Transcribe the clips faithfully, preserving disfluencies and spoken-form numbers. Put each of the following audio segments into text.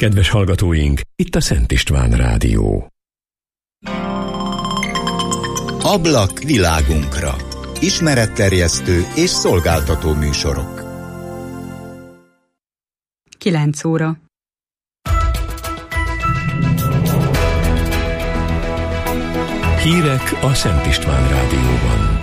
Kedves hallgatóink, itt a Szent István Rádió. Ablak világunkra. Ismeretterjesztő és szolgáltató műsorok. kilenc óra. Hírek a Szent István Rádióban.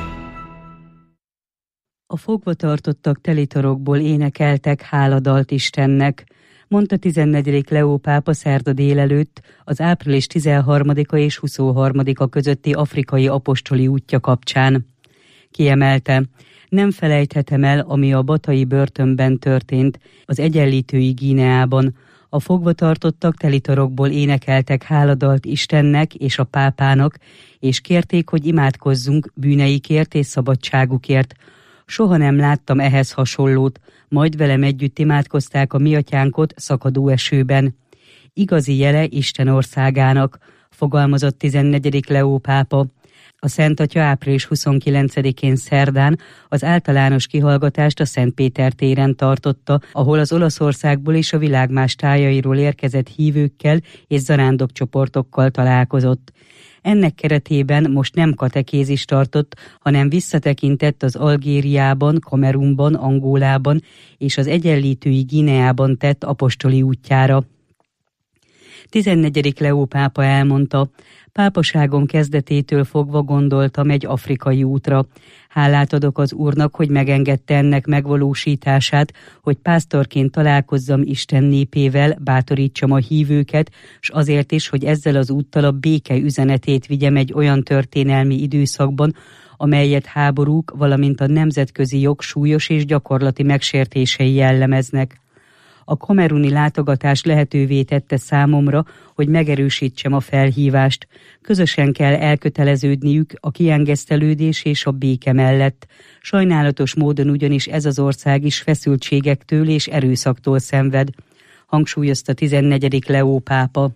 A fogvatartottak telitorokból énekeltek háladalt Istennek, mondta tizennegyedik Leó pápa szerda délelőtt az április tizenharmadika és huszonharmadika közötti afrikai apostoli útja kapcsán. Kiemelte, nem felejthetem el, ami a batai börtönben történt, az Egyenlítői Guineában. A fogvatartottak telitorokból énekeltek háladalt Istennek és a pápának, és kérték, hogy imádkozzunk bűneikért és szabadságukért. Soha nem láttam ehhez hasonlót, majd velem együtt imádkozták a mi atyánkot szakadó esőben. Igazi jele Isten országának, fogalmazott tizennegyedik Leó pápa. A Szent Atya április huszonkilencedikén szerdán az általános kihallgatást a Szent Péter téren tartotta, ahol az Olaszországból és a világ más tájairól érkezett hívőkkel és zarándokcsoportokkal találkozott. Ennek keretében most nem katekézist tartott, hanem visszatekintett az Algériában, Kamerunban, Angolában és az Egyenlítői Guineában tett apostoli útjára. tizennegyedik Leó pápa elmondta, pápaságom kezdetétől fogva gondoltam egy afrikai útra. Hálát adok az Úrnak, hogy megengedte ennek megvalósítását, hogy pásztorként találkozzam Isten népével, bátorítsam a hívőket, s azért is, hogy ezzel az úttal a béke üzenetét vigyem egy olyan történelmi időszakban, amelyet háborúk, valamint a nemzetközi jog súlyos és gyakorlati megsértései jellemeznek. A kameruni látogatás lehetővé tette számomra, hogy megerősítsem a felhívást. Közösen kell elköteleződniük a kiengesztelődés és a béke mellett. Sajnálatos módon ugyanis ez az ország is feszültségektől és erőszaktól szenved, hangsúlyozta tizennegyedik Leó pápa.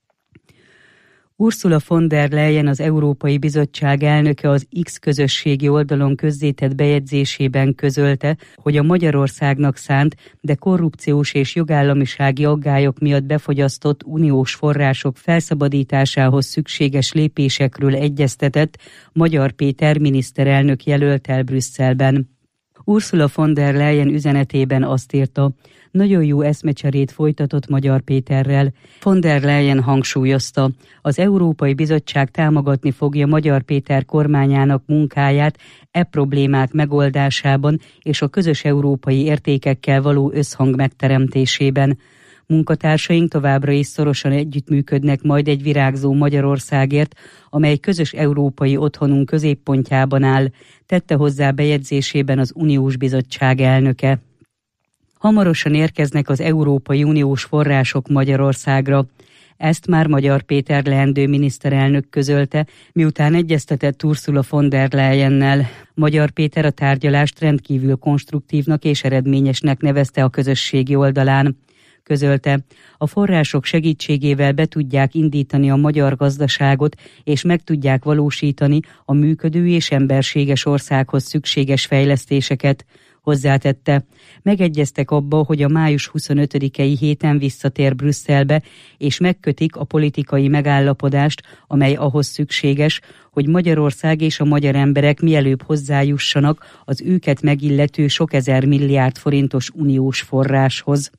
Ursula von der Leyen, az Európai Bizottság elnöke az X közösségi oldalon közzétett bejegyzésében közölte, hogy a Magyarországnak szánt, de korrupciós és jogállamisági aggályok miatt befogyasztott uniós források felszabadításához szükséges lépésekről egyeztetett Magyar Péter miniszterelnök jelölt el Brüsszelben. Ursula von der Leyen üzenetében azt írta, nagyon jó eszmecserét folytatott Magyar Péterrel. Von der Leyen hangsúlyozta, az Európai Bizottság támogatni fogja Magyar Péter kormányának munkáját e problémák megoldásában és a közös európai értékekkel való összhang megteremtésében. Munkatársaink továbbra is szorosan együttműködnek majd egy virágzó Magyarországért, amely közös európai otthonunk középpontjában áll, tette hozzá bejegyzésében az Uniós Bizottság elnöke. Hamarosan érkeznek az Európai Uniós források Magyarországra. Ezt már Magyar Péter leendő miniszterelnök közölte, miután egyeztetett Ursula von der Leyennel. Magyar Péter a tárgyalást rendkívül konstruktívnak és eredményesnek nevezte a közösségi oldalán. Közölte, a források segítségével be tudják indítani a magyar gazdaságot, és meg tudják valósítani a működő és emberséges országhoz szükséges fejlesztéseket. Hozzátette, megegyeztek abba, hogy a május huszonötödikei héten visszatér Brüsszelbe, és megkötik a politikai megállapodást, amely ahhoz szükséges, hogy Magyarország és a magyar emberek mielőbb hozzájussanak az őket megillető sok ezer milliárd forintos uniós forráshoz.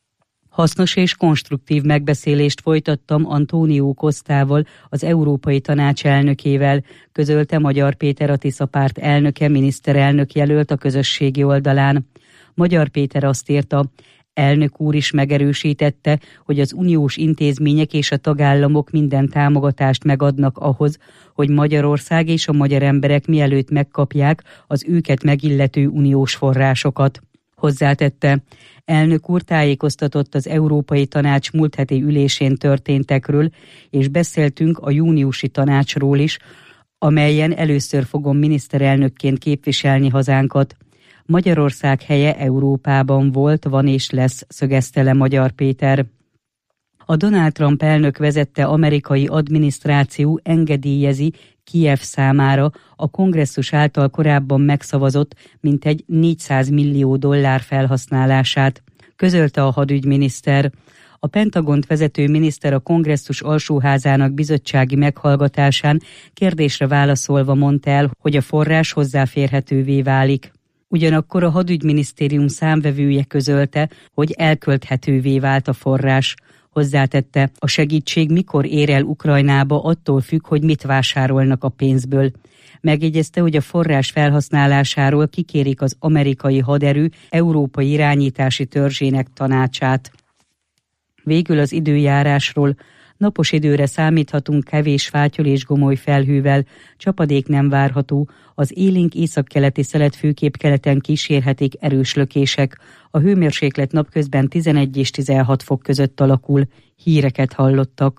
Hasznos és konstruktív megbeszélést folytattam Antónió Costával, az Európai Tanács elnökével, közölte Magyar Péter a Tisza párt elnöke, miniszterelnök jelölt a közösségi oldalán. Magyar Péter azt írta, elnök úr is megerősítette, hogy az uniós intézmények és a tagállamok minden támogatást megadnak ahhoz, hogy Magyarország és a magyar emberek mielőtt megkapják az őket megillető uniós forrásokat. Hozzátette, elnök úr tájékoztatott az Európai Tanács múlt heti ülésén történtekről, és beszéltünk a júniusi tanácsról is, amelyen először fogom miniszterelnökként képviselni hazánkat. Magyarország helye Európában volt, van és lesz, szögezte le Magyar Péter. A Donald Trump elnök vezette amerikai adminisztráció engedélyezi Kijev számára a kongresszus által korábban megszavazott mintegy négyszáz millió dollár felhasználását. közölte a hadügyminiszter. A Pentagont vezető miniszter a kongresszus alsóházának bizottsági meghallgatásán kérdésre válaszolva mondta el, hogy a forrás hozzáférhetővé válik. Ugyanakkor a hadügyminisztérium számvevője közölte, hogy elkölthetővé vált a forrás. Hozzátette, a segítség mikor ér el Ukrajnába, attól függ, hogy mit vásárolnak a pénzből. Megjegyezte, hogy a forrás felhasználásáról kikérik az amerikai haderő európai irányítási törzsének tanácsát. Végül az időjárásról. Napos időre számíthatunk kevés fátyol és gomoly felhővel, csapadék nem várható, az élénk északkeleti szelet főképp keleten kísérhetik erős lökések. A hőmérséklet napközben tizenegy és tizenhat fok között alakul. Híreket hallottak.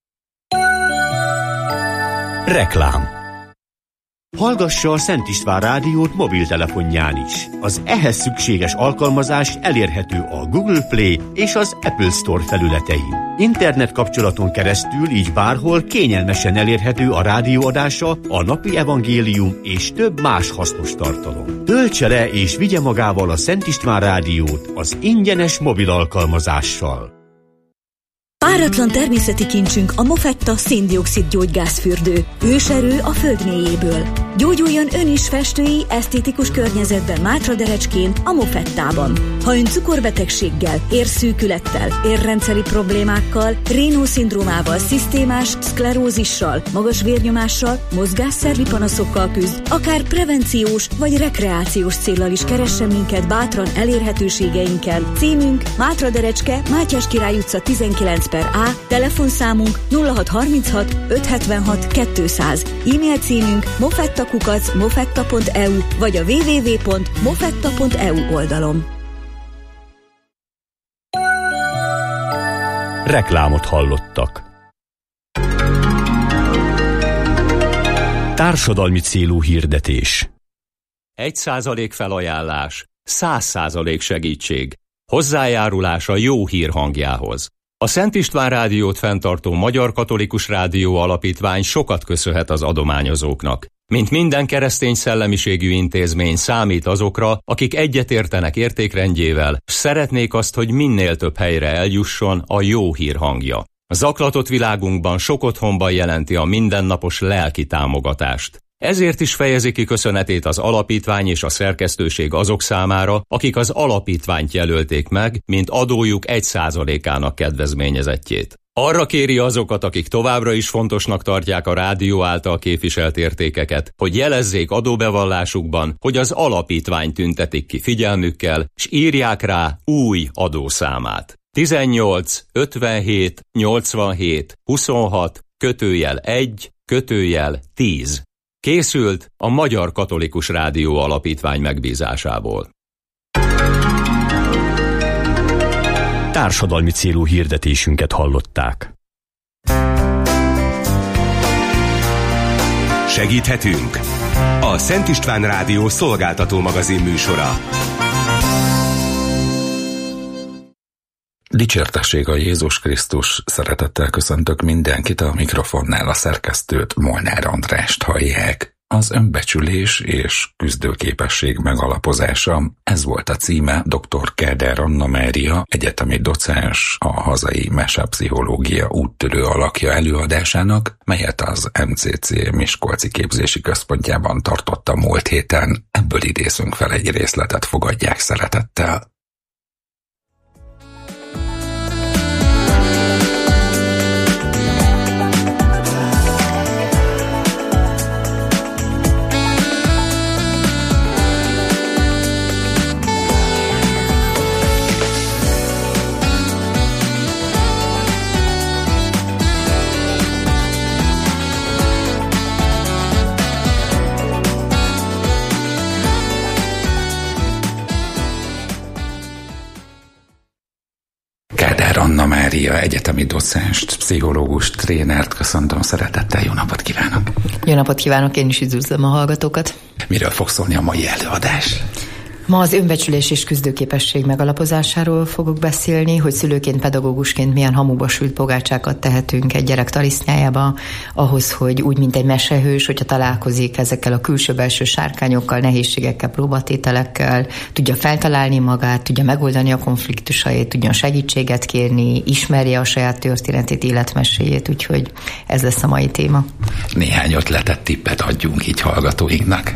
Reklám. Hallgassa a Szent István Rádiót mobiltelefonján is. Az ehhez szükséges alkalmazás elérhető a Google Play és az Apple Store felületein. Internet kapcsolaton keresztül így bárhol kényelmesen elérhető a rádióadása, a napi evangélium és több más hasznos tartalom. Töltse le és vigye magával a Szent István Rádiót az ingyenes mobil alkalmazással. Páratlan természeti kincsünk a Mofetta szén-dioxid gyógygázfürdő. Őserő a föld mélyéből. Gyógyuljon ön is festői, esztétikus környezetben Mátraderecskén, a Mofettában. Ha ön cukorbetegséggel, érszűkülettel, érrendszeri problémákkal, Raynaud-szindrómával, szisztémás szklerózissal, magas vérnyomással, mozgásszervi panaszokkal küzd, akár prevenciós vagy rekreációs céllal is keressen minket bátran elérhetőségeinken. Címünk Mátraderecske, Mátyás Király utca tizenkilenc per A, telefonszámunk nulla hat harminchat ötszázhetvenhat kétszáz, e-mail címünk mofettakukac mofetta pont e u vagy a double-u double-u double-u pont mofetta pont e u oldalon. Reklámot hallottak. Társadalmi célú hirdetés. Egy százalék felajánlás, száz százalék segítség. Hozzájárulás a jó hír hangjához. A Szent István Rádiót fenntartó Magyar Katolikus Rádió Alapítvány sokat köszönhet az adományozóknak. Mint minden keresztény szellemiségű intézmény számít azokra, akik egyetértenek értékrendjével, s szeretnék azt, hogy minél több helyre eljusson a jó hír hangja. A zaklatott világunkban sok otthonban jelenti a mindennapos lelki támogatást. Ezért is fejezi ki köszönetét az alapítvány és a szerkesztőség azok számára, akik az alapítványt jelölték meg, mint adójuk egy százalékának kedvezményezettjét. Arra kéri azokat, akik továbbra is fontosnak tartják a rádió által képviselt értékeket, hogy jelezzék adóbevallásukban, hogy az alapítvány tüntetik ki figyelmükkel, s írják rá új adószámát. tizennyolc ötvenhét nyolcvanhét huszonhat kötőjel egy kötőjel tíz. Készült a Magyar Katolikus Rádió Alapítvány megbízásából. Társadalmi célú hirdetésünket hallották. Segíthetünk! A Szent István Rádió szolgáltató magazin műsora. Dicsértessék a Jézus Krisztus, szeretettel köszöntök mindenkit, a mikrofonnál a szerkesztőt, Molnár Andrást hallják. Az önbecsülés és küzdőképesség megalapozása, ez volt a címe dr. Káder Anna Mária, egyetemi docens, a hazai mesepszichológia úttörő alakja előadásának, melyet az em cé cé Miskolci Képzési Központjában tartotta múlt héten. Ebből idézünk fel egy részletet, fogadják szeretettel. Káder Anna Mária, egyetemi docenst, pszichológust, trénert köszöntöm szeretettel, jó napot kívánok! Jó napot kívánok, én is üdvözlöm a hallgatókat! Miről fog szólni a mai előadás? Ma az önbecsülés és küzdőképesség megalapozásáról fogok beszélni, hogy szülőként, pedagógusként milyen hamuba sült pogácsákat tehetünk egy gyerek tarisznyájába, ahhoz, hogy úgy, mint egy mesehős, hogyha találkozik ezekkel a külső-belső sárkányokkal, nehézségekkel, próbatételekkel, tudja feltalálni magát, tudja megoldani a konfliktusait, tudjon segítséget kérni, ismerje a saját történetét, életmeséjét, úgyhogy ez lesz a mai téma. Néhány ötletet, tippet adjunk így hallgatóinknak.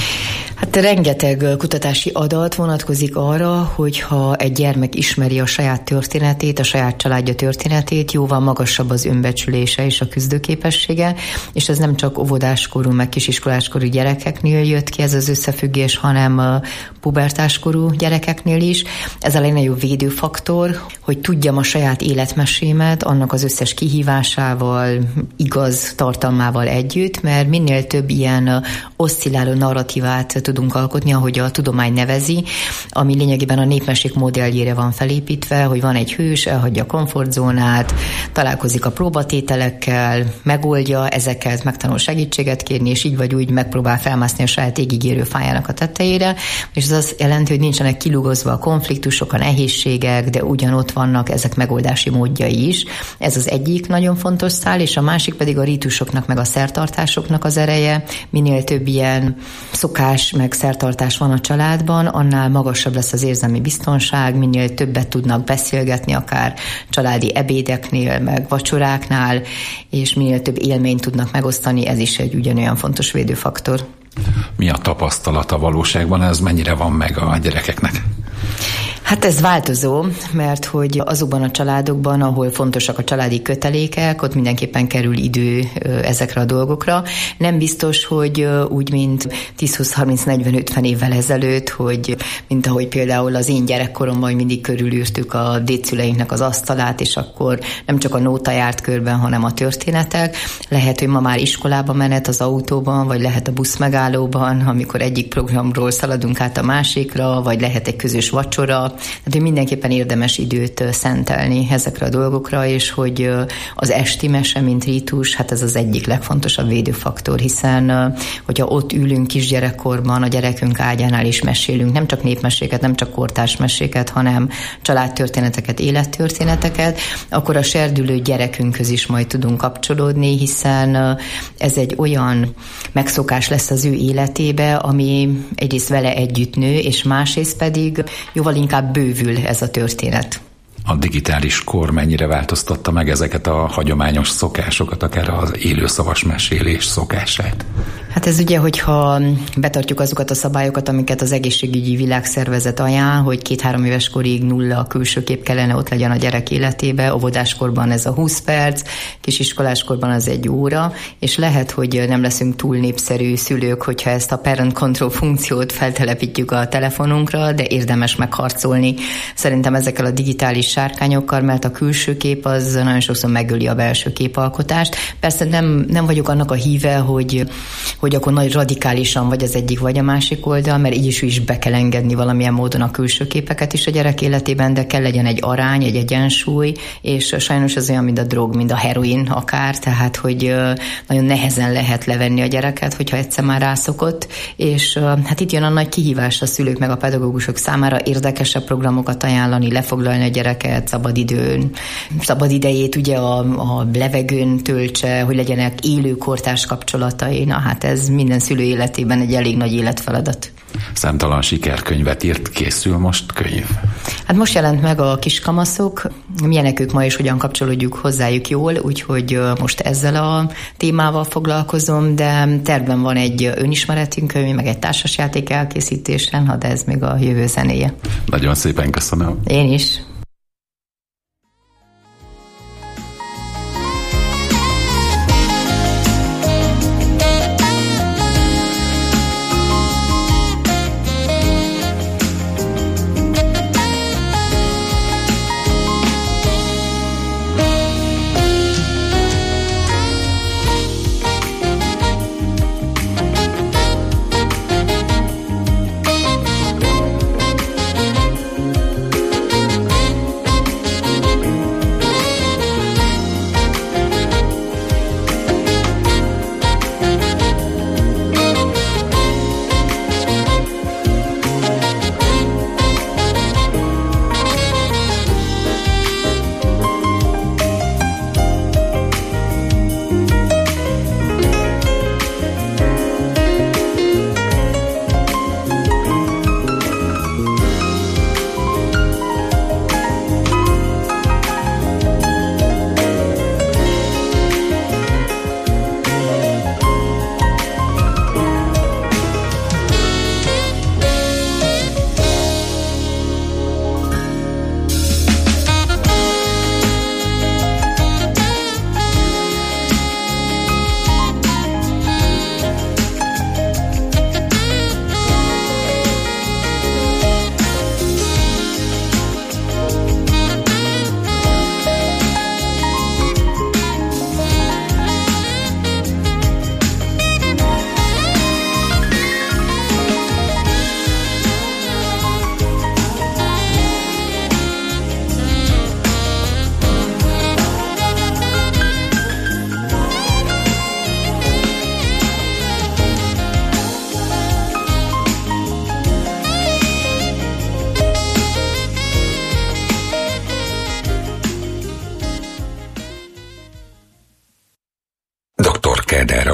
Hát rengeteg kutatási adat vonatkozik arra, hogyha egy gyermek ismeri a saját történetét, a saját családja történetét, jóval magasabb az önbecsülése és a küzdőképessége, és ez nem csak óvodáskorú, meg kisiskoláskorú gyerekeknél jött ki ez az összefüggés, hanem pubertáskorú gyerekeknél is. Ez a legnagyobb védőfaktor, hogy tudjam a saját életmesémet, annak az összes kihívásával, igaz tartalmával együtt, mert minél több ilyen oszcilláló narratívát tudunk alkotni, ahogy a tudomány nevezi, ami lényegében a népmesék modelljére van felépítve, hogy van egy hős, elhagyja a komfortzónát, találkozik a próbatételekkel, megoldja ezeket, megtanul segítséget kérni, és így vagy úgy megpróbál felmászni a saját égigérő fájának a tetejére, és ez azt jelenti, hogy nincsenek kilugozva a konfliktusok, a nehézségek, de ugyanott vannak ezek megoldási módjai is. Ez az egyik nagyon fontos szál, és a másik pedig a rítusoknak, meg a szertartásoknak az ereje. Minél több ilyen szokás, meg szertartás van a családban, annál magasabb lesz az érzelmi biztonság, minél többet tudnak beszélgetni, akár családi ebédeknél, meg vacsoráknál, és minél több élményt tudnak megosztani, ez is egy ugyanolyan fontos védőfaktor. Mi a tapasztalata valóságban, ez mennyire van meg a gyerekeknek? Hát ez változó, mert hogy azokban a családokban, ahol fontosak a családi kötelékek, ott mindenképpen kerül idő ezekre a dolgokra. Nem biztos, hogy úgy, mint tíz, húsz, harminc, negyven, ötven évvel ezelőtt, hogy mint ahogy például az én gyerekkoromban mindig körülírtük a dédszüleinknek az asztalát, és akkor nem csak a nóta járt körben, hanem a történetek. Lehet, hogy ma már iskolába menet az autóban, vagy lehet a buszmegállóban, amikor egyik programról szaladunk át a másikra, vagy lehet egy közös vacsora. Tehát, hogy mindenképpen érdemes időt szentelni ezekre a dolgokra, és hogy az esti mese, mint rítus, hát ez az egyik legfontosabb védőfaktor, hiszen hogyha ott ülünk kisgyerekkorban, a gyerekünk ágyánál is mesélünk, nem csak népmeséket, nem csak kortárs meséket, hanem családtörténeteket, élettörténeteket, akkor a serdülő gyerekünkhöz is majd tudunk kapcsolódni, hiszen ez egy olyan megszokás lesz az ő életébe, ami egyrészt vele együtt nő, és másrészt pedig jóval inkább bővül ez a történet. A digitális kor mennyire változtatta meg ezeket a hagyományos szokásokat, akár az élőszavas mesélés szokását? Hát ez ugye, hogyha betartjuk azokat a szabályokat, amiket az egészségügyi világszervezet ajánl, hogy két-három éves korig nulla külső kép kellene ott legyen a gyerek életébe, óvodáskorban ez a húsz perc, kisiskoláskorban az egy óra, és lehet, hogy nem leszünk túl népszerű szülők, hogyha ezt a parent control funkciót feltelepítjük a telefonunkra, de érdemes megharcolni szerintem ezekkel a digitális sárkányokkal, mert a külső kép az nagyon sokszor megöli a belső képalkotást. Persze nem, nem vagyok annak a híve, hogy, hogy akkor nagy radikálisan vagy az egyik, vagy a másik oldal, mert így is, is be kell engedni valamilyen módon a külső képeket is a gyerek életében, de kell legyen egy arány, egy egyensúly, és sajnos az olyan, mint a drog, mint a heroin akár, tehát, hogy nagyon nehezen lehet levenni a gyereket, hogyha egyszer már rászokott, és hát itt jön a nagy kihívás a szülők meg a pedagógusok számára, érdekesebb programokat ajánlani, lefoglalni a gyereket, szabadidőn, szabadidejét ugye a, a levegőn töltse, hogy legyenek élő kortárs kapcsolatai. Na hát ez minden szülő életében egy elég nagy életfeladat. Számtalan sikerkönyvet írt, készül most könyv? Hát most jelent meg a Kiskamaszok, milyenek ők ma és hogyan kapcsolódjuk hozzájuk jól, úgyhogy most ezzel a témával foglalkozom, de tervben van egy önismeretünk könyv, meg egy társasjáték elkészítésen, de ez még a jövő zenéje. Nagyon szépen köszönöm. Én is.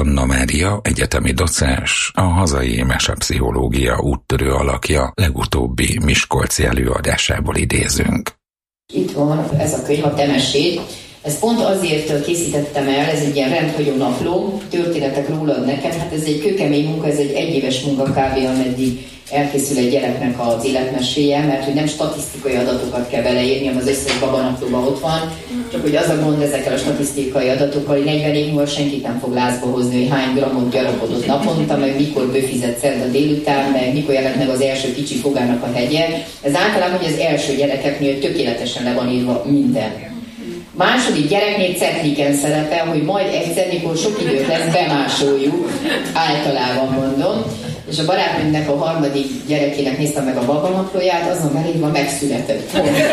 Anna Mária, egyetemi docens, a hazai mesepszichológia úttörő alakja legutóbbi miskolci előadásából idézünk. Itt van ez a könyv, a Te meséd. Ezt pont azért készítettem el, ez egy ilyen rendhagyó napló, történetek rólad nekem. Hát ez egy kőkemény munka, ez egy egyéves munka kb. Ameddig elkészül egy gyereknek az életmeséje, mert hogy nem statisztikai adatokat kell beleírni, hanem az összes babanaplóban ott van. Csak hogy az a gond ezekkel a statisztikai adatokkal, hogy negyven év múlva senkit nem fog lázba hozni, hogy hány grammot gyarapodott naponta, meg mikor bőfizett szerda délután, meg mikor jelent meg az első kicsi fogának a hegye. Ez általában, hogy az első gyerekeknél tökéletesen le van írva minden. Második gyereknél cetliken szerepel, hogy majd egyszer, mikor sok időt lesz, bemásoljuk, általában mondom. És a barátnőmnek a harmadik gyerekének néztem meg a babanaplóját, azon belépve megszületett.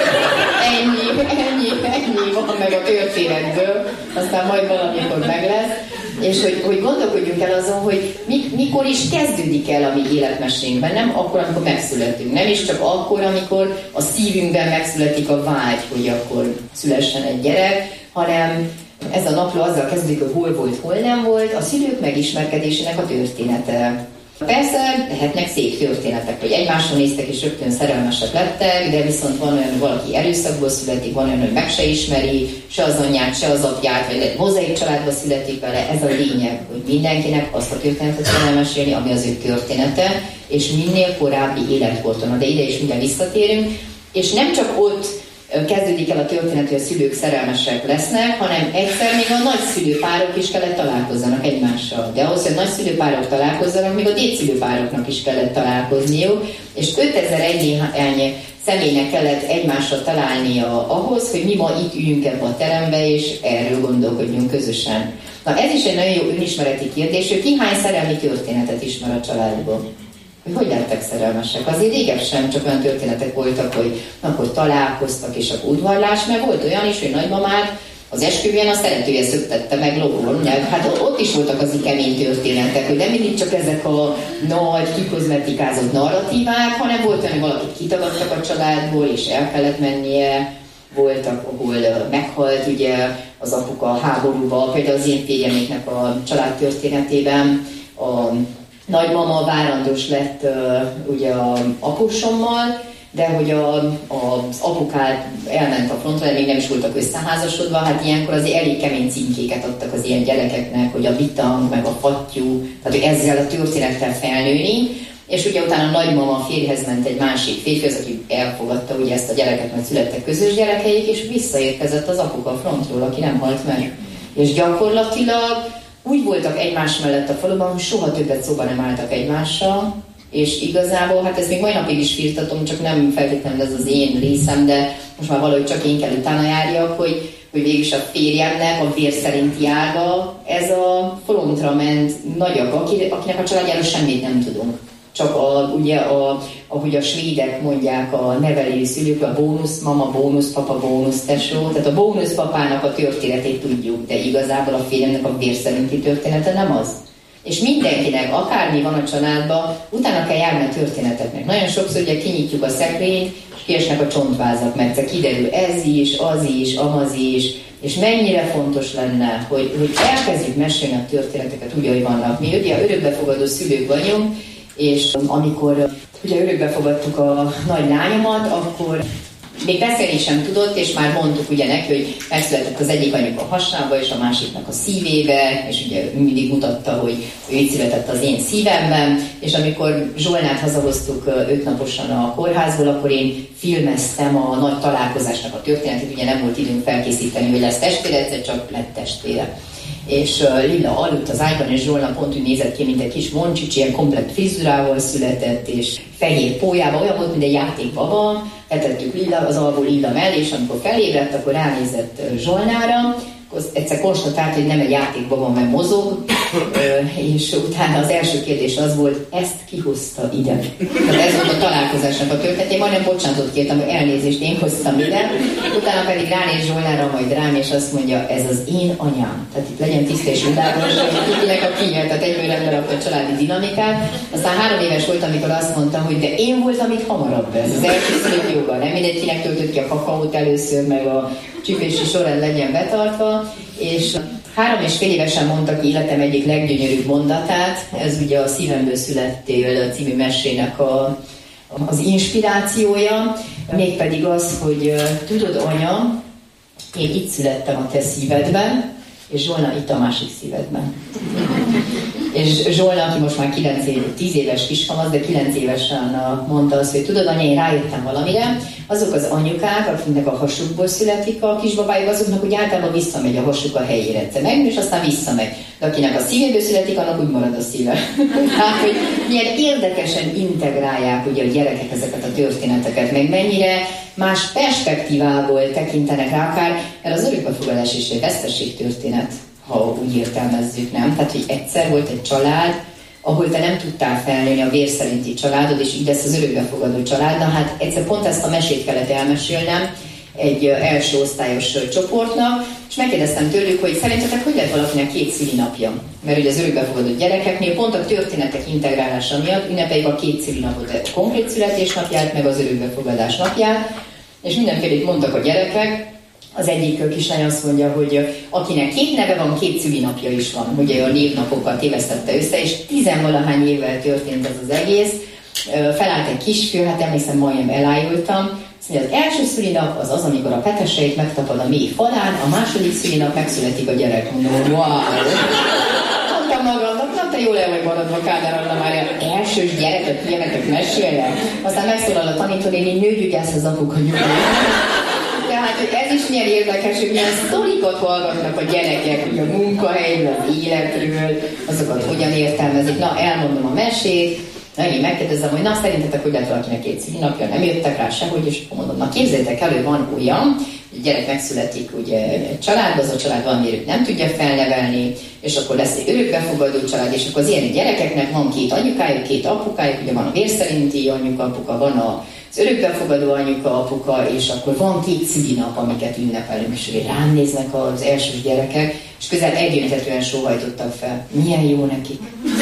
Ennyi, ennyi, ennyi van meg a történetből, aztán majd valamikor meg lesz. És hogy, hogy gondolkodjunk el azon, hogy mik, mikor is kezdődik el a mi életmesénkben, nem akkor, amikor megszületünk, nem is csak akkor, amikor a szívünkben megszületik a vágy, hogy akkor szülessen egy gyerek, hanem ez a napló azzal kezdődik, hogy hol volt, hol nem volt, a szülők megismerkedésének a története. Persze lehetnek szép történetek, hogy egymásra néztek és rögtön szerelmesek lettek, de viszont van olyan, hogy valaki erőszakból születik, van olyan, hogy meg se ismeri, se az anyját, se az apját, vagy lehet mozaik családba születik vele. Ez a lényeg, hogy mindenkinek azt a történetet kell elmesélni, ami az ő története, és minél korábbi életkorton. De ide is minden visszatérünk, és nem csak ott kezdődik el a történet, hogy a szülők szerelmesek lesznek, hanem egyszer még a nagyszülőpárok is kellett találkozzanak egymással. De ahhoz, hogy a nagyszülőpárok találkozzanak, még a dédszülőpároknak is kellett találkozniuk, és ötezer-egy személynek kellett egymással találnia ahhoz, hogy mi ma itt üljünk ebbe a terembe, és erről gondolkodjunk közösen. Na ez is egy nagyon jó önismereti kérdés, hogy ki hány szerelmi történetet ismer a családból. Hogy hogy lettek szerelmesek. Azért régebb sem csak olyan történetek voltak, hogy akkor találkoztak, és akkor udvarlás, meg volt olyan is, hogy nagymamát az esküvően a szeretője szöktette meg lovon, hát ott is voltak az kemény történetek, hogy nem mindig csak ezek a nagy, kikozmetikázott narratívák, hanem volt olyan, hogy valakit kitagadtak a családból, és el kellett mennie, voltak, ahol meghalt ugye az apuka háborúban, például az én férjeméknek a családtörténetében a nagymama várandós lett uh, ugye a apósommal, de hogy a, a, az apukát elment a frontra, de még nem is voltak összeházasodva, hát ilyenkor azért elég kemény címkéket adtak az ilyen gyerekeknek, hogy a bitang, meg a fattyú, tehát hogy ezzel a történettel felnőni, és ugye utána a nagymama férjhez ment egy másik férfihoz, aki elfogadta ugye ezt a gyereket, mert születtek közös gyerekeik, és visszaérkezett az apuka a frontról, aki nem halt meg. És gyakorlatilag úgy voltak egymás mellett a faluban, hogy soha többet szóba nem álltak egymással, és igazából, hát ezt még mai napig is firtatom, csak nem feltétlenül ez az én részem, de most már valahogy csak én kell utána járjak, hogy, hogy végülis a férjemnek a vér szerinti ága, ez a frontra ment nagyapa, akinek a családjáról semmit nem tudunk. Csak a, ugye, a, ahogy a svédek mondják, a nevelő szülők, a bónuszmama, bónuszpapa, bónusztesó, tehát a bónuszpapának a történetét tudjuk, de igazából a férjemnek a vér szerinti története nem az. És mindenkinek, akármi van a családban, utána kell járni a történeteknek. Nagyon sokszor ugye kinyitjuk a szekrényt, és kiesnek a csontvázak, mert kiderül ez is, az is, amaz is, és mennyire fontos lenne, hogy, hogy elkezdjük mesélni a történeteket úgy, ahogy vannak. Mi ugye örökbefogadó szülők vagyunk, és amikor ugye örökbe fogadtuk a nagy lányomat, akkor még beszélni sem tudott, és már mondtuk ugye neki, hogy megszületett az egyik anyuka a hasába, és a másiknak a szívébe, és ugye mindig mutatta, hogy ő így született az én szívemben, és amikor Zsolnát hazahoztuk öt naposan a kórházból, akkor én filmeztem a nagy találkozásnak a történetét, ugye nem volt időnk felkészíteni, hogy lesz testvére, egyszer csak lett testvére. És uh, Lilla aludt az ágyban, és Zsolna pont úgy nézett ki, mint egy kis Moncsics, ilyen komplett frizurával született, és fehér pólyában, olyan volt, mint egy játékbaba. Letettük Lilla, az alvó Lilla mellé, és amikor felébredt, akkor ránézett Zsolnára, akkor egyszer konstatált, hogy nem egy játékbaba, mert mozog, és utána az első kérdés az volt, ezt kihozta ide. Tehát ez volt a találkozásnak a történet. Én majdnem bocsánatot kértem, hogy elnézést, én hoztam ide. Utána pedig ránéz Zsolnára, majd rám, és azt mondja, ez az én anyám. Tehát itt legyen tiszta és világos, hogy kinek a kinyert, tehát egyből emberakta a családi dinamikát. Aztán három éves volt, amikor azt mondta, hogy de én voltam itt hamarabb ez. Az első szülők joga, nem mindegy, kinek töltött ki a kakaót először, meg a csüpési során legyen betartva, és Három és fél évesen mondta ki életem egyik leggyönyörűbb mondatát, ez ugye a Szívemből születtél című mesének a, az inspirációja, mégpedig az, hogy tudod, anya, én itt születtem a te szívedben, és Zsolna itt a másik szívedben. És Zsolna, aki most már kilenc év, tíz éves kiskamasz, de kilenc évesen mondta azt, hogy tudod, anya, én rájöttem valamire, azok az anyukák, akiknek a hasukból születik a kisbabájuk, azoknak úgy általában visszamegy a hasuk a helyére egyszer meg, és aztán visszamegy. De akinek a szívéből születik, annak úgy marad a szíve. Tehát, hogy milyen érdekesen integrálják ugye a gyerekek ezeket a történeteket, meg mennyire más perspektívából tekintenek rá akár, mert az örökbefogadás is egy veszteségtörténet, ha úgy értelmezzük, nem? Tehát, hogy egyszer volt egy család, ahol te nem tudtál felnőni a vér szerinti családod, és így lesz az örökbefogadó család. Na hát egyszer pont ezt a mesét kellett elmesélnem egy első osztályos csoportnak, és megkérdeztem tőlük, hogy szerintetek hogy lehet valakinek két szülinapja? Mert ugye az örökbefogadott gyerekeknél pont a történetek integrálása miatt ünnepeljük a két szülinapot, a konkrét születésnapját, meg az örökbefogadás napját, és mindenfélét mondtak a gyerekek. Az egyik kislány azt mondja, hogy akinek két neve van, két szülinapja is van. Ugye a névnapokkal tévesztette össze, és tizenvalahány évvel történt ez az egész. Felállt egy kisfiú, hát emlékszem, majdnem elájultam. Azt mondja, az első szülinap az az, amikor a peteseit megtapad a mély falán, a második szülinap megszületik a gyerek. Mondom, wow! Mondtam magamnak, na te jól el vagy maradva, Kádár Anna már elsős gyereket ilyeneket mesélnek. Aztán megszólal a tanítónéni, nőgyógyászhoz apuka nyugodj. Tehát, hogy ez is milyen érdekes, hogy milyen sztorikat hallgatnak a gyerekek, hogy a munkahelyről, az életről, azokat hogyan értelmezik. Na, elmondom a mesét, na, én megkérdezem, hogy na, szerintetek, hogy lehet valakinek két szülinapja, nem jöttek rá sehogy, és mondom, na képzeljétek elő, van olyan, hogy a gyerek megszületik ugye egy családba, az a család valamiért nem tudja felnevelni, és akkor lesz egy örökbefogadó család, és akkor az ilyen gyerekeknek van két anyukájuk, két apukájuk, ugye van a vérszerinti anyuka, apuka, van a az örökbefogadó anyuka, apuka, és akkor van két szülinap, amiket ünnepelünk, és rám néznek az elsős gyerekek, és közel egyöntetően sóhajtottak fel. Milyen jó nekik.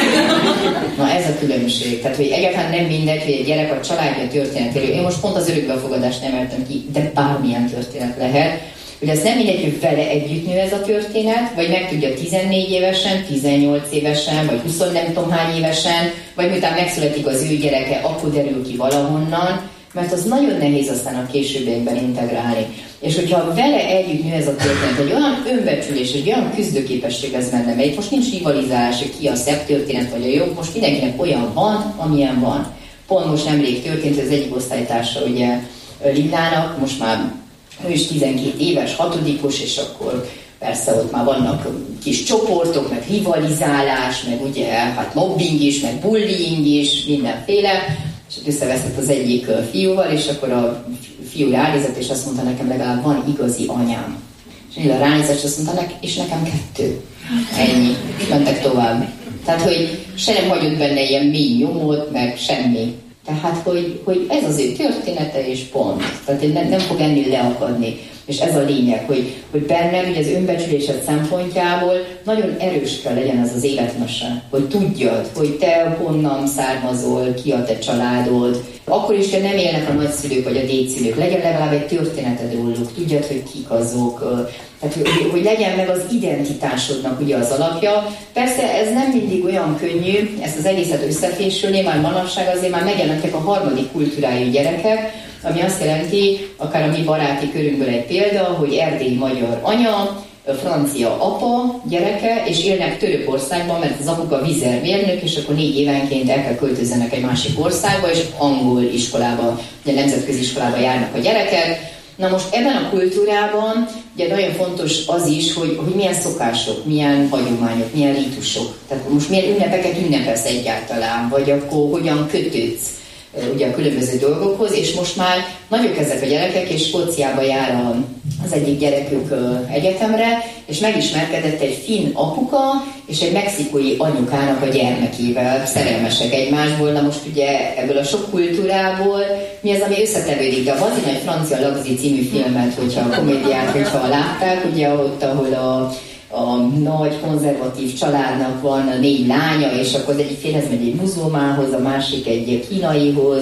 Na ez a különbség. Tehát, hogy egyáltalán nem mindegy, hogy egy gyerek a családja történetéről. Én most pont az örökbefogadást emeltem ki, de bármilyen történet lehet. Ugye ez nem mindegy, hogy vele együtt nő ez a történet, vagy megtudja tizennégy évesen, tizennyolc évesen, vagy húsz nem tudom hány évesen, vagy miután megszületik az ő gyereke, akkor derül ki valahonnan, mert az nagyon nehéz aztán a későbbiekben integrálni. És hogyha vele együtt nő ez a történet, egy olyan önbecsülés, egy olyan küzdőképesség ez benne, mert itt most nincs rivalizálás, hogy ki a szebb történet vagy a jobb, most mindenkinek olyan van, amilyen van. Pont most nemrég történt, hogy az egyik osztálytársa, ugye Lindának, most már ő is tizenkét éves, hatodikos, és akkor persze ott már vannak kis csoportok, meg rivalizálás, meg ugye hát mobbing is, meg bullying is, mindenféle, és összeveszett az egyik fiúval, és akkor a fiú ránézett, és azt mondta nekem, legalább van igazi anyám. És Lilla ránézett, és azt mondta, és nekem kettő. Ennyi. És mentek tovább. Tehát, hogy se nem hagyott benne ilyen mély nyomot, meg semmi. Tehát, hogy, hogy ez az ő története, és pont. Tehát nem, nem fog ennél leakadni. És ez a lényeg, hogy, hogy bennem ugye az önbecsülésed szempontjából nagyon erős kell legyen ez az életmese. Hogy tudjad, hogy te honnan származol, ki a te családod. Akkor is, hogy nem élnek a nagyszülők vagy a dédszülők, legyen legalább egy történeted róluk, tudjad, hogy kik azok. Tehát, hogy, hogy legyen meg az identitásodnak ugye az alapja. Persze ez nem mindig olyan könnyű, ezt az egészet összefésülni, már manapság azért már megjelentek a harmadik kultúrájú gyerekek, ami azt jelenti, akár a mi baráti körünkből egy példa, hogy erdélyi magyar anya, francia apa gyereke, és élnek Törökországban, mert az apuka vizermérnök, és akkor négy évenként el kell költözzenek egy másik országba, és angol iskolába, ugye nemzetközi iskolába járnak a gyerekek. Na most ebben a kultúrában ugye nagyon fontos az is, hogy, hogy milyen szokások, milyen hagyományok, milyen rítusok. Tehát most milyen ünnepeket ünnepelsz egyáltalán, vagy akkor hogyan kötődsz ugye a különböző dolgokhoz, és most már nagyok ezek a gyerekek, és Skóciába jár az egyik gyerekük egyetemre, és megismerkedett egy finn apuka, és egy mexikói anyukának a gyermekével, szerelmesek egymásból. Na most ugye ebből a sok kultúrából mi az, ami összetevődik, de a Bazina egy francia Lagzi című filmet, hogyha a komédiát, hogyha látták, ugye ott, ahol a a nagy konzervatív családnak van négy lánya, és akkor az egyik férhez megy egy muzulmánhoz, a másik egy kínaihoz,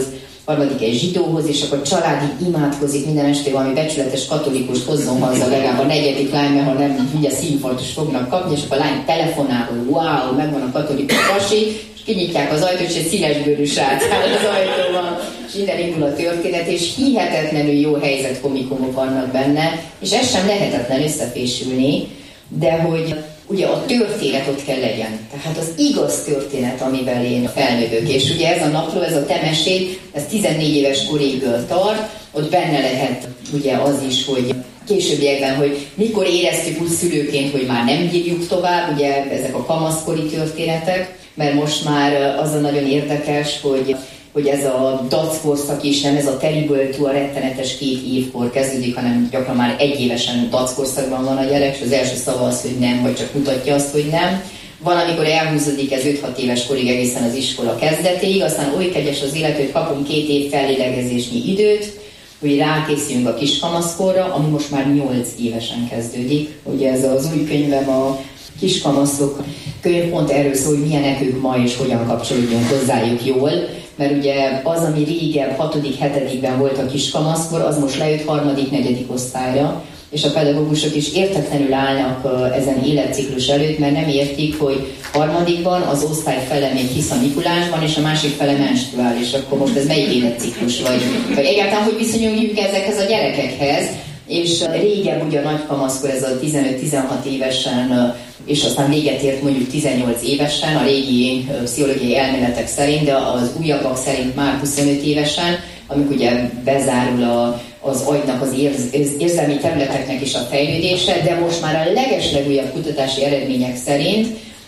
harmadik egy zsidóhoz, és akkor családig imádkozik minden este, valami becsületes katolikus hozzon haza legalább a negyedik lány, mert ha nem, ugye színfarktus fognak kapni, és akkor a lány telefonál, hogy wow, megvan a katolikus pasi, és kinyitják az ajtót, és egy színesbőrű srác áll az ajtóban, és innen indul a történet, és hihetetlenül jó helyzetkomikumok vannak benne, és ez sem lehetetlen összefésülni, de hogy ugye a történet ott kell legyen. Tehát az igaz történet, amivel én felnövök. És ugye ez a napló, ez a te meséd, ez tizennégy éves korig tart, ott benne lehet ugye az is, hogy későbbiekben, hogy mikor éreztük úgy szülőként, hogy már nem bírjuk tovább, ugye ezek a kamaszkori történetek, mert most már az a nagyon érdekes, hogy hogy ez a dackorszak is nem ez a terrible to a rettenetes két évkor kezdődik, hanem gyakran már egy évesen dackorszakban van a gyerek, és az első szava az, hogy nem, vagy csak mutatja azt, hogy nem. Van, amikor elhúzódik ez öt-hat éves korig egészen az iskola kezdetéig, aztán oly kegyes az élet, hogy kapunk két év fellélegezésnyi időt, hogy rákészüljünk a kiskamaszkorra, ami most már nyolc évesen kezdődik. Ugye ez az új könyvem, a Kiskamaszok könyv pont erről szól, hogy milyenek ők ma, és hogyan kapcsolódjunk hozzájuk jól. Mert ugye az, ami régebb, hatodik, hetedikben volt a kiskamaszkor, az most lejött harmadik, negyedik osztályra, és a pedagógusok is értetlenül állnak ezen életciklus előtt, mert nem értik, hogy harmadikban az osztály fele még hisz a Mikulásban, és a másik fele menstruál, és akkor most ez melyik életciklus vagy? Vagy egyáltalán, hogy viszonyuljunk ezekhez a gyerekekhez, és régebb ugye a nagykamaszkor, ez a tizenöt-tizenhat évesen, és aztán véget ért mondjuk tizennyolc évesen, a régi pszichológiai elméletek szerint, de az újabbak szerint már huszonöt évesen, amikor ugye bezárul a, az agynak, az érz, érzelmi területeknek is a fejlődése, de most már a legeslegújabb kutatási eredmények szerint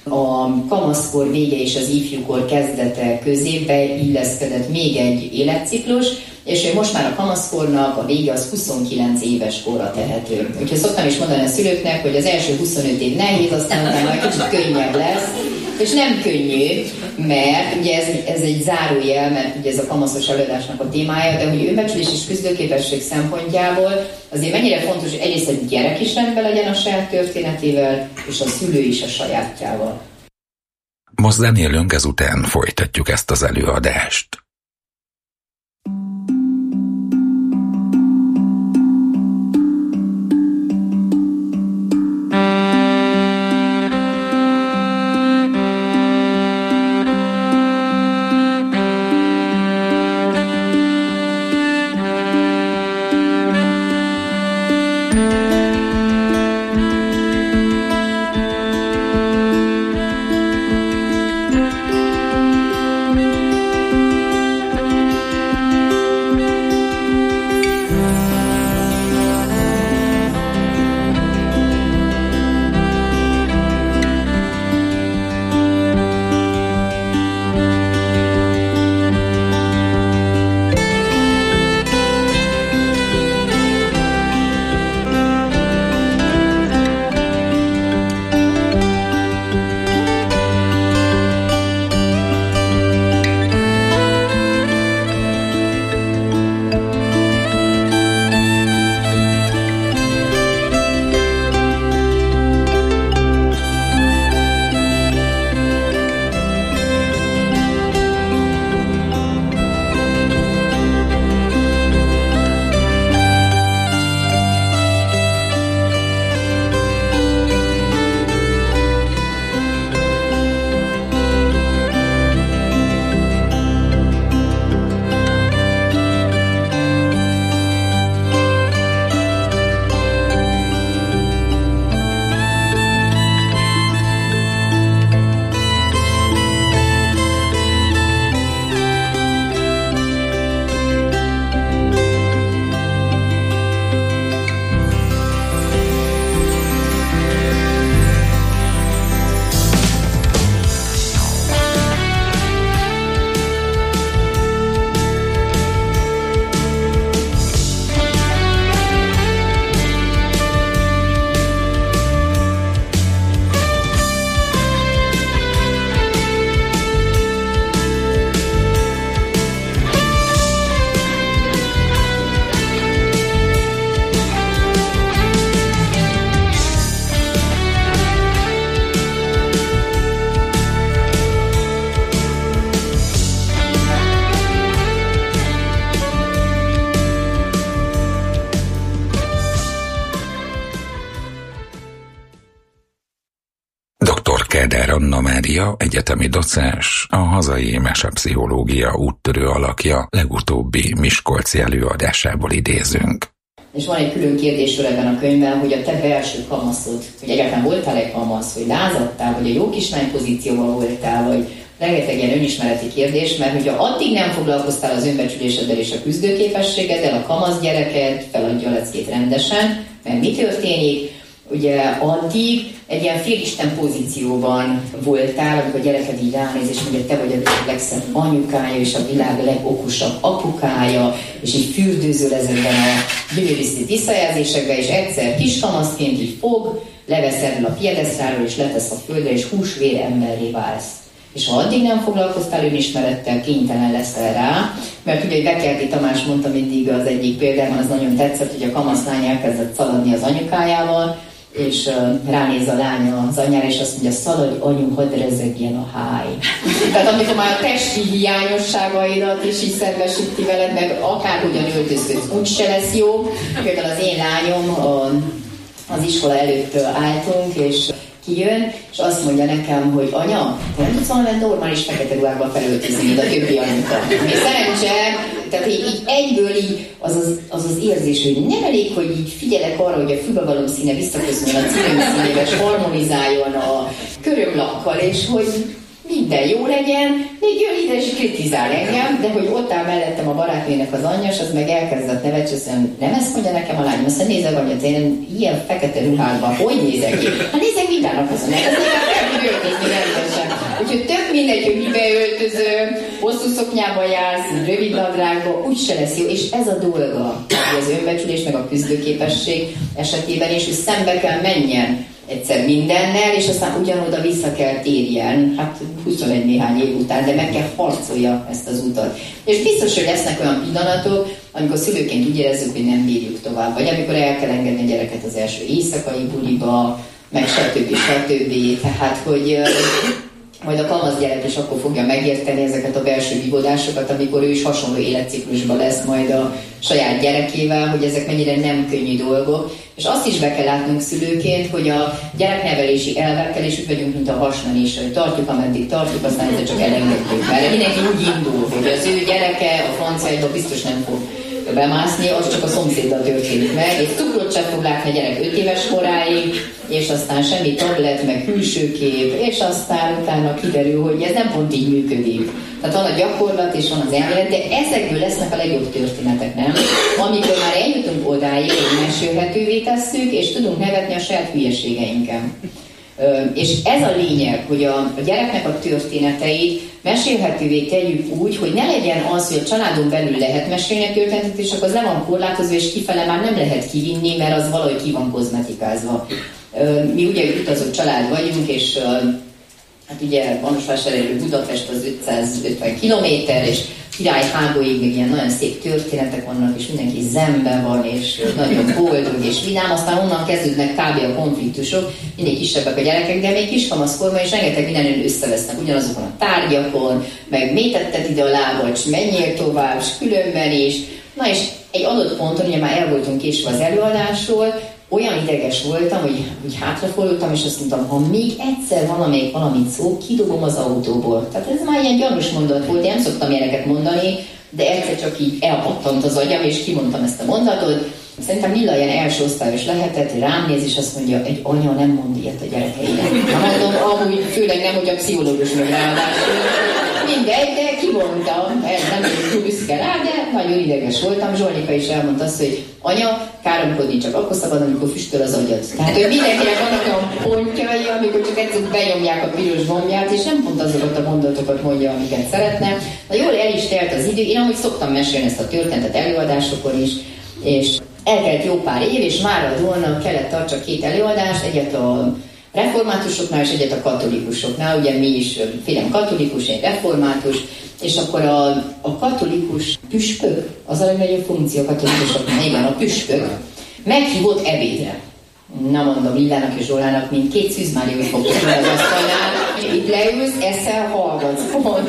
a kamaszkor vége és az ifjúkor kezdete közé beilleszkedett még egy életciklus, és hogy most már a kamaszkornak a vége az huszonkilenc éves korra tehető. Úgyhogy szoktam is mondani a szülőknek, hogy az első huszonöt év nehéz, aztán utána majd kicsit könnyebb lesz, és nem könnyű, mert ugye ez, ez egy zárójel, mert ugye ez a kamaszos előadásnak a témája, de hogy önbecsülés és küzdőképesség szempontjából azért mennyire fontos, hogy egyrészt a gyerek is rendben legyen a saját történetével, és a szülő is a sajátjával. Most zenélünk, ezután folytatjuk ezt az előadást. Kádár Anna Mária, egyetemi docens, a hazai mesepszichológia úttörő alakja legutóbbi miskolci előadásából idézünk. És van egy külön kérdésről ebben a könyvben, hogy a te belső kamaszod, hogy egyáltalán voltál-e kamasz, hogy lázadtál, hogy a jó kislány pozícióban voltál, vagy rengeteg ilyen önismereti kérdés, mert hogyha addig nem foglalkoztál az önbecsüléseddel és a küzdőképességeddel, a kamasz gyereked feladja a leckét rendesen, mert mi történik? Ugye addig egy ilyen félisten pozícióban voltál, amikor a gyereked így ránéz, és mondja, te vagy a legszebb anyukája, és a világ legokosabb apukája, és így fürdőzöl ezekben a gyönyörűszti visszajelzésekben, és egyszer kiskamaszként így fog, levesz erről a piedesztráról, és letesz a földre, és húsvér emberré válsz. És ha addig nem foglalkoztál önismerettel, kénytelen leszel rá, mert ugye, hogy Bekerti Tamás mondta mindig az egyik példában, az nagyon tetszett, hogy a kamaszlány elkezdett szaladni az anyukájával, és uh, ránéz a lánya az anyára, és azt mondja, szaladj anyu, hadd rezegjen a háj. Tehát amikor már a testi hiányosságaidat is így szembesíti veled, meg akárhogyan öltözködsz, úgyse lesz jó. Például az én lányom a, az iskola előtt álltunk, és kijön, és azt mondja nekem, hogy anya, te nem tudsz valami normális fekete ruhákba felöltözni, mint a többi anyuka. És szerencse, tehát így, így egyből így az az, az az érzés, hogy nem elég, hogy így figyelek arra, hogy a fübagalom színe visszaköszönjön a cipőm színébe, és harmonizáljon a körömlakkal, és hogy minden jó legyen, még jön ide és kritizál engem, de hogy ott áll mellettem a barátnőnek az anyja, és az meg elkezdett nevetni, azt mondja, nem ezt mondja nekem a lányom, azt mondja, nézd anya, én ilyen fekete ruhában, hogy nézek ki? Hát nézek minden nap azon, ez azért kell öltözni rendesen. Úgyhogy tök mindegy, hogy mibe öltöző, hosszú szoknyában jársz, rövid nadrágban, úgyse lesz jó, és ez a dolga, hogy az önbecsülés meg a küzdőképesség esetében, és hogy szembe kell menjen egyszer mindennel, és aztán ugyanoda vissza kell térjen, hát huszonegy néhány év után, de meg kell harcolja ezt az utat. És biztos, hogy lesznek olyan pillanatok, amikor szülőként úgy érezzük, hogy nem bírjuk tovább, vagy amikor el kell engedni a gyereket az első éjszakai buliba, meg stb. stb. Tehát, hogy majd a kamasz gyerek is akkor fogja megérteni ezeket a belső vívódásokat, amikor ő is hasonló életciklusban lesz majd a saját gyerekével, hogy ezek mennyire nem könnyű dolgok. És azt is be kell látnunk szülőként, hogy a gyereknevelési elvekkel is úgy vagyunk, mint a hasnan is, hogy tartjuk, ameddig tartjuk, aztán egyszer csak elengedjük. Mert mindenki úgy indul, hogy az ő gyereke a franciájba biztos nem fog bemászni, az csak a szomszéddal történik meg, és cukrot sem fog látni a gyerek öt éves koráig, és aztán semmi tablet, meg külsőkép, és aztán utána kiderül, hogy ez nem pont így működik. Tehát van a gyakorlat, és van az elmélet, de ezekből lesznek a legjobb történetek, nem? Amikor már eljutunk odáig, hogy mesélhetővé tesszük, és tudunk nevetni a saját hülyeségeinken. És ez a lényeg, hogy a, a gyereknek a történeteit mesélhetővé tegyük úgy, hogy ne legyen az, hogy a családon belül lehet mesélni a történetet, és akkor az le van korlátozva, és kifele már nem lehet kivinni, mert az valahogy ki van kozmetikázva. Mi ugye utazott család vagyunk, és hát ugye Marosvásárhelyről Budapest az ötszázötven kilométer, és Királyhágóig még ilyen nagyon szép történetek vannak, és mindenki zenben van, és nagyon boldog és vidám, aztán onnan kezdődnek kb. A konfliktusok, mindig kisebbek a gyerekek, de még kiskamaszkorban is rengeteg mindenen összevesznek ugyanazokon a tárgyakon, meg miért tetted ide a lábad, s menjél tovább, s különben is. Na és egy adott ponton, ugye már el voltunk késve az előadásról, olyan ideges voltam, hogy, hogy hátrafordultam, és azt mondtam, ha még egyszer valamelyik valamit szó, kidobom az autóból. Tehát ez már ilyen gyanús mondat volt, én nem szoktam ilyeneket mondani, de egyszer csak így elpattant az agyam, és kimondtam ezt a mondatot. Szerintem Lilla ilyen első osztályos lehetett, rám néz, és azt mondja, egy anya nem mond ilyet a gyerekeinek. Na mondom, amúgy főleg nem, hogy a pszichológus meg ráadásul. Mindegy, de kimondtam, nem vagyok túl büszke rá, de nagyon ideges voltam. Zsolnika is elmondta azt, hogy anya, káromkodni csak akkor szabad, amikor füstöl az agyad. Tehát, hogy mindenkinek vannak olyan pontjai, amikor csak egyszer benyomják a piros gombját, és nem pont azokat a mondatokat mondja, amiket szeretne. Na jól el is telt az idő, én amúgy szoktam mesélni ezt a történetet előadásokon is, és eltelt jó pár év, és Máradónak kellett tartsa két előadást, egyet a reformátusoknál és egyet a katolikusoknál, ugye mi is félem katolikus, én református, és akkor a, a katolikus püspök, az a legnagyobb funkció a katolikusoknál, igen, a püspök, meghívott ebédre. Na mondom, Lillának és Zsolának, mint két szűzmáriói fog az asztalnál, itt leülsz, eszel, hallgatsz, pont.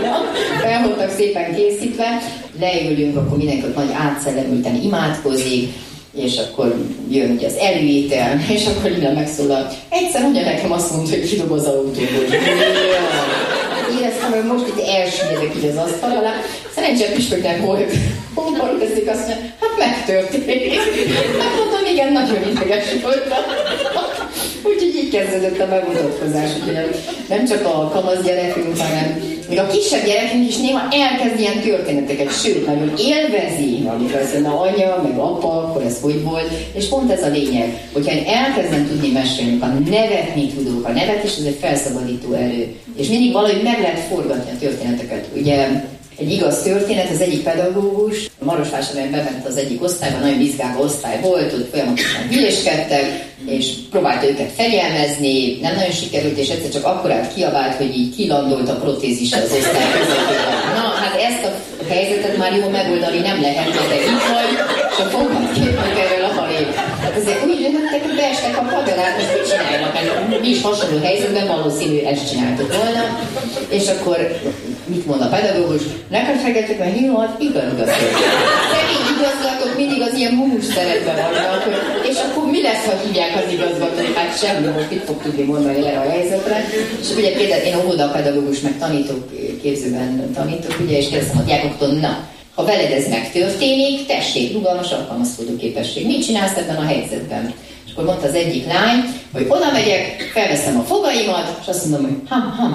Fel voltak szépen készítve, leülünk, akkor mindenki ott nagy átszellemülten imádkozik, és akkor jön ugye az előétel, és akkor Lila megszólal. Egyszer ugye nekem azt mondta, hogy kidob az autóból. Éreztem, hogy most itt elsüllyedek így az asztal alá. Szerencsére püspöknek volt. Hol teszik azt mondja, hát megtörténik. Hát mondtam, igen, nagyon ideges voltam. Úgyhogy így kezdődött a bemutatkozás. Úgyhogy nem csak a kamasz gyerekünk, hanem még a kisebb gyerekünk is néha elkezd ilyen történeteket, sőt, nagyon élvezi, amikor azt mondja, anya, meg apa, akkor ez hogy volt. És pont ez a lényeg, hogyha én elkezdem tudni mesélni, ha nevetni tudok, a nevetés ez egy felszabadító erő. És mindig valahogy meg lehet forgatni a történeteket. Ugye egy igaz történet, az egyik pedagógus Marosvásárhelyen bement az egyik osztályban, nagyon izgáló osztály volt, ott folyamatosan hülyéskedtek, és próbált őket fegyelmezni, nem nagyon sikerült, és egyszer csak akkorát kiabált, hogy így kilandolt a protézis az osztály közepében. Na, hát ezt a helyzetet már jól megoldani nem lehet, de itt vagy, és a fogat képnek erről a halét. Hát azért úgy jöttek, hogy beestek a kamerát, ezt mit csinálnak? Hát mi is hasonló helyzetben valószínű ezt csináltuk volna, és akkor mit mond a pedagógus? Neked fegettek, mert hívat igazgatók. Szerény igazgatók mindig az ilyen mumus szerepben vannak, és akkor mi lesz, ha hívják az igazgatók? Hát semmi, most mit fog tudni mondani erre a helyzetre. És ugye például én óvodapedagógus, meg tanítok, képzőben tanítok, ugye, és kérdeztem a diákoktól, na, ha veled ez megtörténik, tessék, rugalmas alkalmazkodó képesség. Mit csinálsz ebben a helyzetben? És akkor mondta az egyik lány, hogy oda megyek, felveszem a fogaimat, és azt mondom, hogy ham, ham,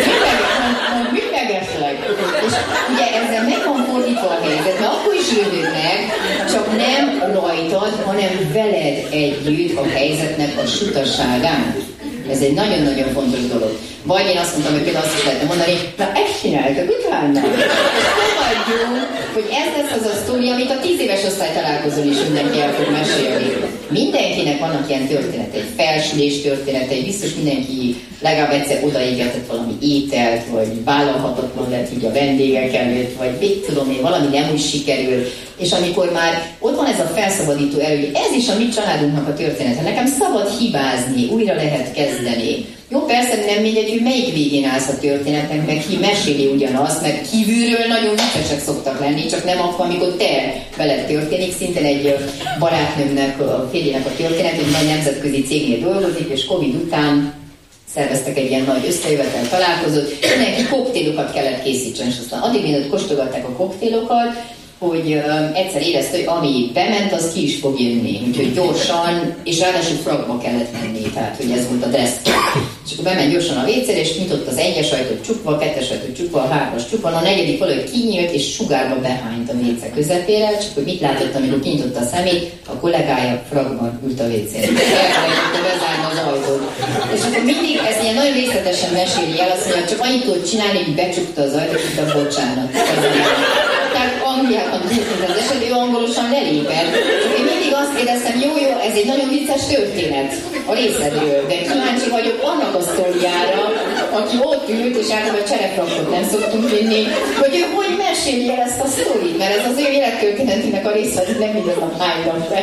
mit megesleg? És ugye ezzel meg van fordítva a helyzet, mert akkor is jövő meg, csak nem rajtad, hanem veled együtt a helyzetnek a sutaságán. Ez egy nagyon-nagyon fontos dolog. Vagy én azt mondtam, hogy például azt is lehetne mondani, na ezt csináltak utána. Fogadjunk, hogy ez lesz az a sztori, amit a tíz éves osztály találkozón is mindenki el fog mesélni. Mindenkinek vannak ilyen történetei, felsülés történetei, biztos mindenki legalább egyszer odaégetett valami ételt, vagy vállalhatatlan lett így a vendégek előtt, vagy mit tudom én, valami nem úgy sikerül. És amikor már ott van ez a felszabadító erő, hogy ez is a mi családunknak a története, nekem szabad hibázni, újra lehet kezdeni. Jó, persze nem mindegy, hogy melyik végén állsz a történetnek, meg ki meséli ugyanazt, meg kívülről nagyon viccesek szoktak lenni, csak nem akkor, amikor te veled történik. Szintén egy barátnőmnek, a férjének a történet, egy nagy nemzetközi cégnél dolgozik, és Covid után szerveztek egy ilyen nagy összejövetel találkozót, és mindenki koktélokat kellett készítsen, és aztán addig, mint kóstolgatták a koktélokat, hogy um, egyszer érezte, hogy ami bement, az ki is fog jönni. Úgyhogy gyorsan, és ráadásul fragba kellett menni, tehát hogy ez volt a dress. És akkor bement gyorsan a vécére, és nyitott az egyes ajtót csukva, a kettes ajtót csukva, a hármas csukva, a negyedik valahogy kinyílt, és sugárba behányt a véce közepére, csak hogy mit látott, amikor kinyitotta a szemét, a kollégája fragban ült a vécére. Elfelejtette bezárni az ajtót. És akkor mindig ezt ilyen nagyon részletesen meséli el, azt mondja, csak annyit tudott csinálni, hogy becsukta az ajtót, hogy a bocsánat. Tehát Angliában történt az eset, ő angolosan lelépett. Én mindig azt kérdeztem, jó, jó, ez egy nagyon vicces történet a részedről, de kíváncsi vagyok annak a sztoriára, aki ott ült, és általában csereprakot nem szoktunk vinni, hogy ő hogy meséli el ezt a sztorit, mert ez az ő élettörténetének a része, hogy nem minden nap hánynak be,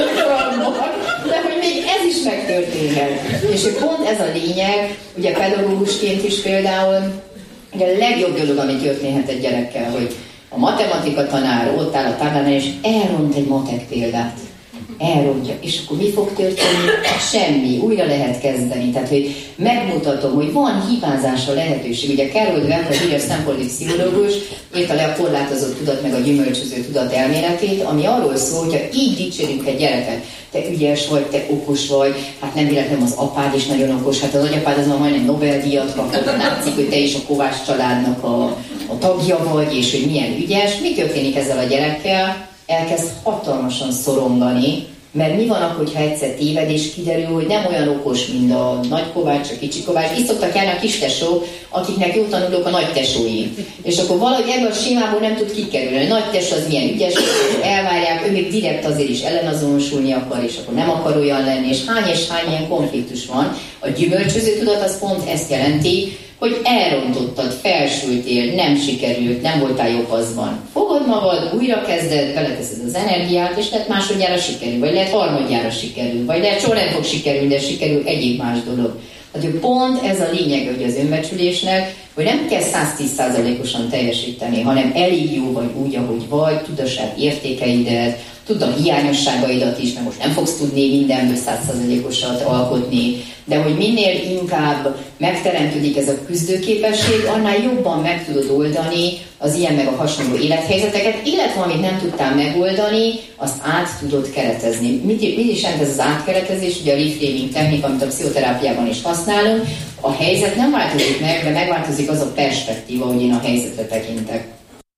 de hogy még ez is megtörténhet. És pont ez a lényeg, ugye pedagógusként is például, ugye a legjobb dolog, ami történhet egy gyerekkel, hogy a matematika tanár ott áll a táblán, és elront egy matek példát. Elrontja. És akkor mi fog történni? Semmi. Újra lehet kezdeni. Tehát, hogy megmutatom, hogy van hibázásra lehetőség. Ugye Carol Dweck, a híres stanfordi pszichológus, írta le a korlátozott tudat, meg a gyümölcsöző tudat elméletét, ami arról szól, hogyha így dicsérünk egy gyereket. Te ügyes vagy, te okos vagy, hát nem véletlenül az apád is nagyon okos, hát az anyapád az már majdnem Nobel-díjat kapott, látszik, hogy te is a Kovács családnak a, a tagja vagy, és hogy milyen ügyes. Mi történik ezzel a gyerekkel? Elkezd hatalmasan szorongani, mert mi van akkor, ha egyszer téved, és kiderül, hogy nem olyan okos, mint a nagy Kovács, a kicsi Kovács. Így szoktak járni a kis tesók, akiknek jó tanulók a nagy tesói. És akkor valahogy ebből a sémából nem tud kikerülni. A nagy tesó az milyen ügyes, elvárják, ő még direkt azért is ellenazonosulni akar, és akkor nem akar olyan lenni, és hány és hány ilyen konfliktus van. A gyümölcsöző tudat az pont ezt jelenti, hogy elrontottad, felsültél, nem sikerült, nem voltál jobb azban. Fogod magad, újra kezded, beleteszed az energiát, és lehet másodjára sikerül, vagy lehet harmadjára sikerül, vagy lehet soha nem fog sikerülni, de sikerül egyik más dolog. Tehát pont ez a lényeg, hogy az önbecsülésnek, hogy nem kell száztíz százalékosan teljesíteni, hanem elég jó vagy úgy, ahogy vagy, tudd a saját értékeidet, Tudom hiányosságaidat is, mert most nem fogsz tudni mindenből száz százalékosat alkotni, de hogy minél inkább megteremtődik ez a küzdőképesség, annál jobban meg tudod oldani az ilyen meg a hasonló élethelyzeteket, illetve amit nem tudtál megoldani, azt át tudod keretezni. Mit, mit is jelent ez az átkeretezés? Ugye a reframing technika, amit a pszichoterápiában is használunk, a helyzet nem változik meg, de megváltozik az a perspektíva, hogy én a helyzetre tekintek.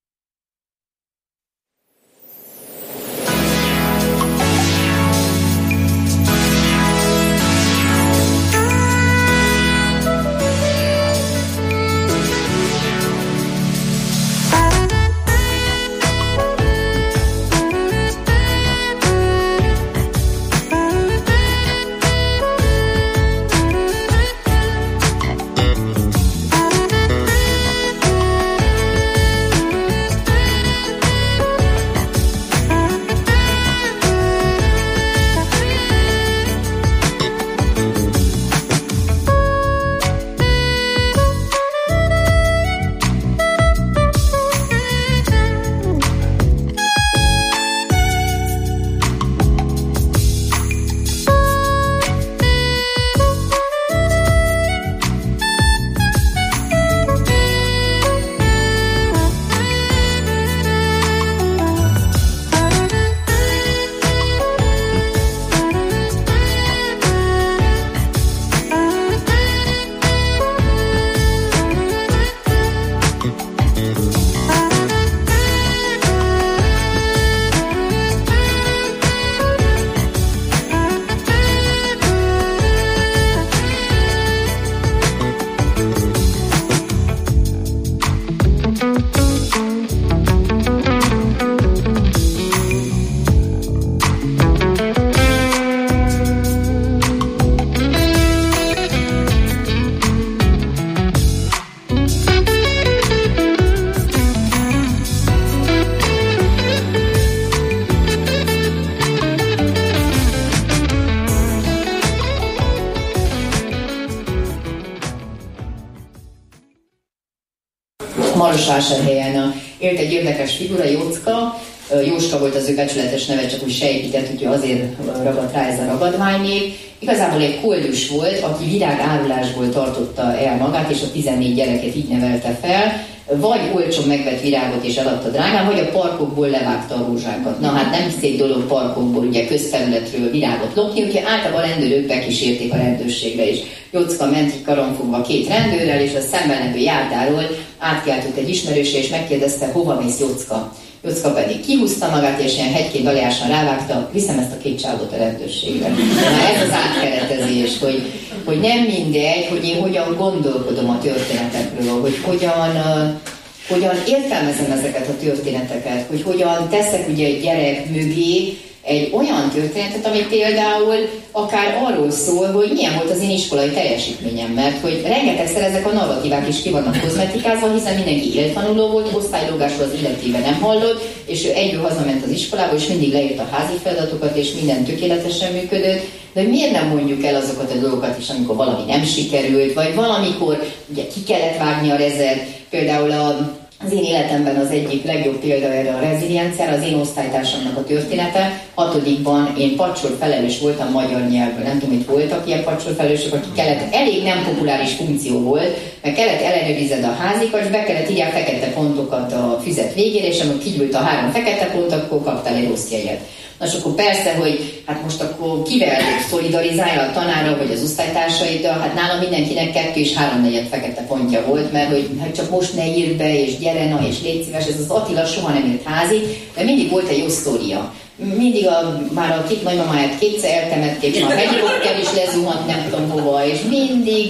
Marosvásárhelyen élt egy érdekes figura, Jócka. Jóska volt az ő becsületes neve, csak úgy sejtített, úgyhogy azért ragadt rá ez a ragadványnév. Igazából egy koldus volt, aki virágárulásból tartotta el magát, és a tizennégy gyereket így nevelte fel. Vagy olcsón megvett virágot és eladta drágán, vagy a parkokból levágta a rózsákat. Na hát nem szép dolog parkokból, ugye közterületről virágot lopni, úgyhogy általában a rendőrök bekísérték a rendőrségbe is. Jócka ment így karonfogva két rendőrrel, és a szemben levő járdáról átkeltült egy ismerőse, és megkérdezte, hova mész, Jócka. Jócka pedig kihúzta magát, és ilyen hegyként aliásan rávágta, viszem ezt a két csávot a rendőrségbe. Na ez az átkeretezés, hogy, hogy nem mindegy, hogy én hogyan gondolkodom a történetekről, hogy hogyan, uh, hogyan értelmezem ezeket a történeteket, hogy hogyan teszek ugye egy gyerek mögé egy olyan történetet, ami például akár arról szól, hogy milyen volt az én iskolai teljesítményem, mert hogy rengetegszer ezek a narratívák is ki vannak kozmetikázva, hiszen mindenki éltanuló volt, osztálylógásról az illetőben nem hallott, és ő egyből hazament az iskolába, és mindig leírta a házi feladatokat, és minden tökéletesen működött, de hogy miért nem mondjuk el azokat a dolgokat is, amikor valami nem sikerült, vagy valamikor ugye ki kellett vágni a rezet, például a Az én életemben az egyik legjobb példa erre a rezilienciára, az én osztálytársamnak a története. Hatodikban én pacsor felelős voltam magyar nyelvből. Nem tudom, itt voltak ilyen pacsor felelősök, akik kellett, elég nem populáris funkció volt, mert kellett ellenőrized a házikat, és be kellett írni a fekete pontokat a füzet végére, és amikor kigyűlt a három fekete pont, akkor kaptál egy rossz jegyet. Na és akkor persze, hogy hát most akkor kivel szolidarizálja a tanára, vagy az osztálytársaiddal, hát nálam mindenkinek kettő és háromnegyed fekete pontja volt, mert hogy hát csak most ne írd be, és gyere, na és légy szíves, ez az Attila soha nem írt házi, de mindig volt egy jó sztória. Mindig a, már a két nagymamáját kétszer eltemették, már a hegylókkel is lezuhant, nem tudom hova, és mindig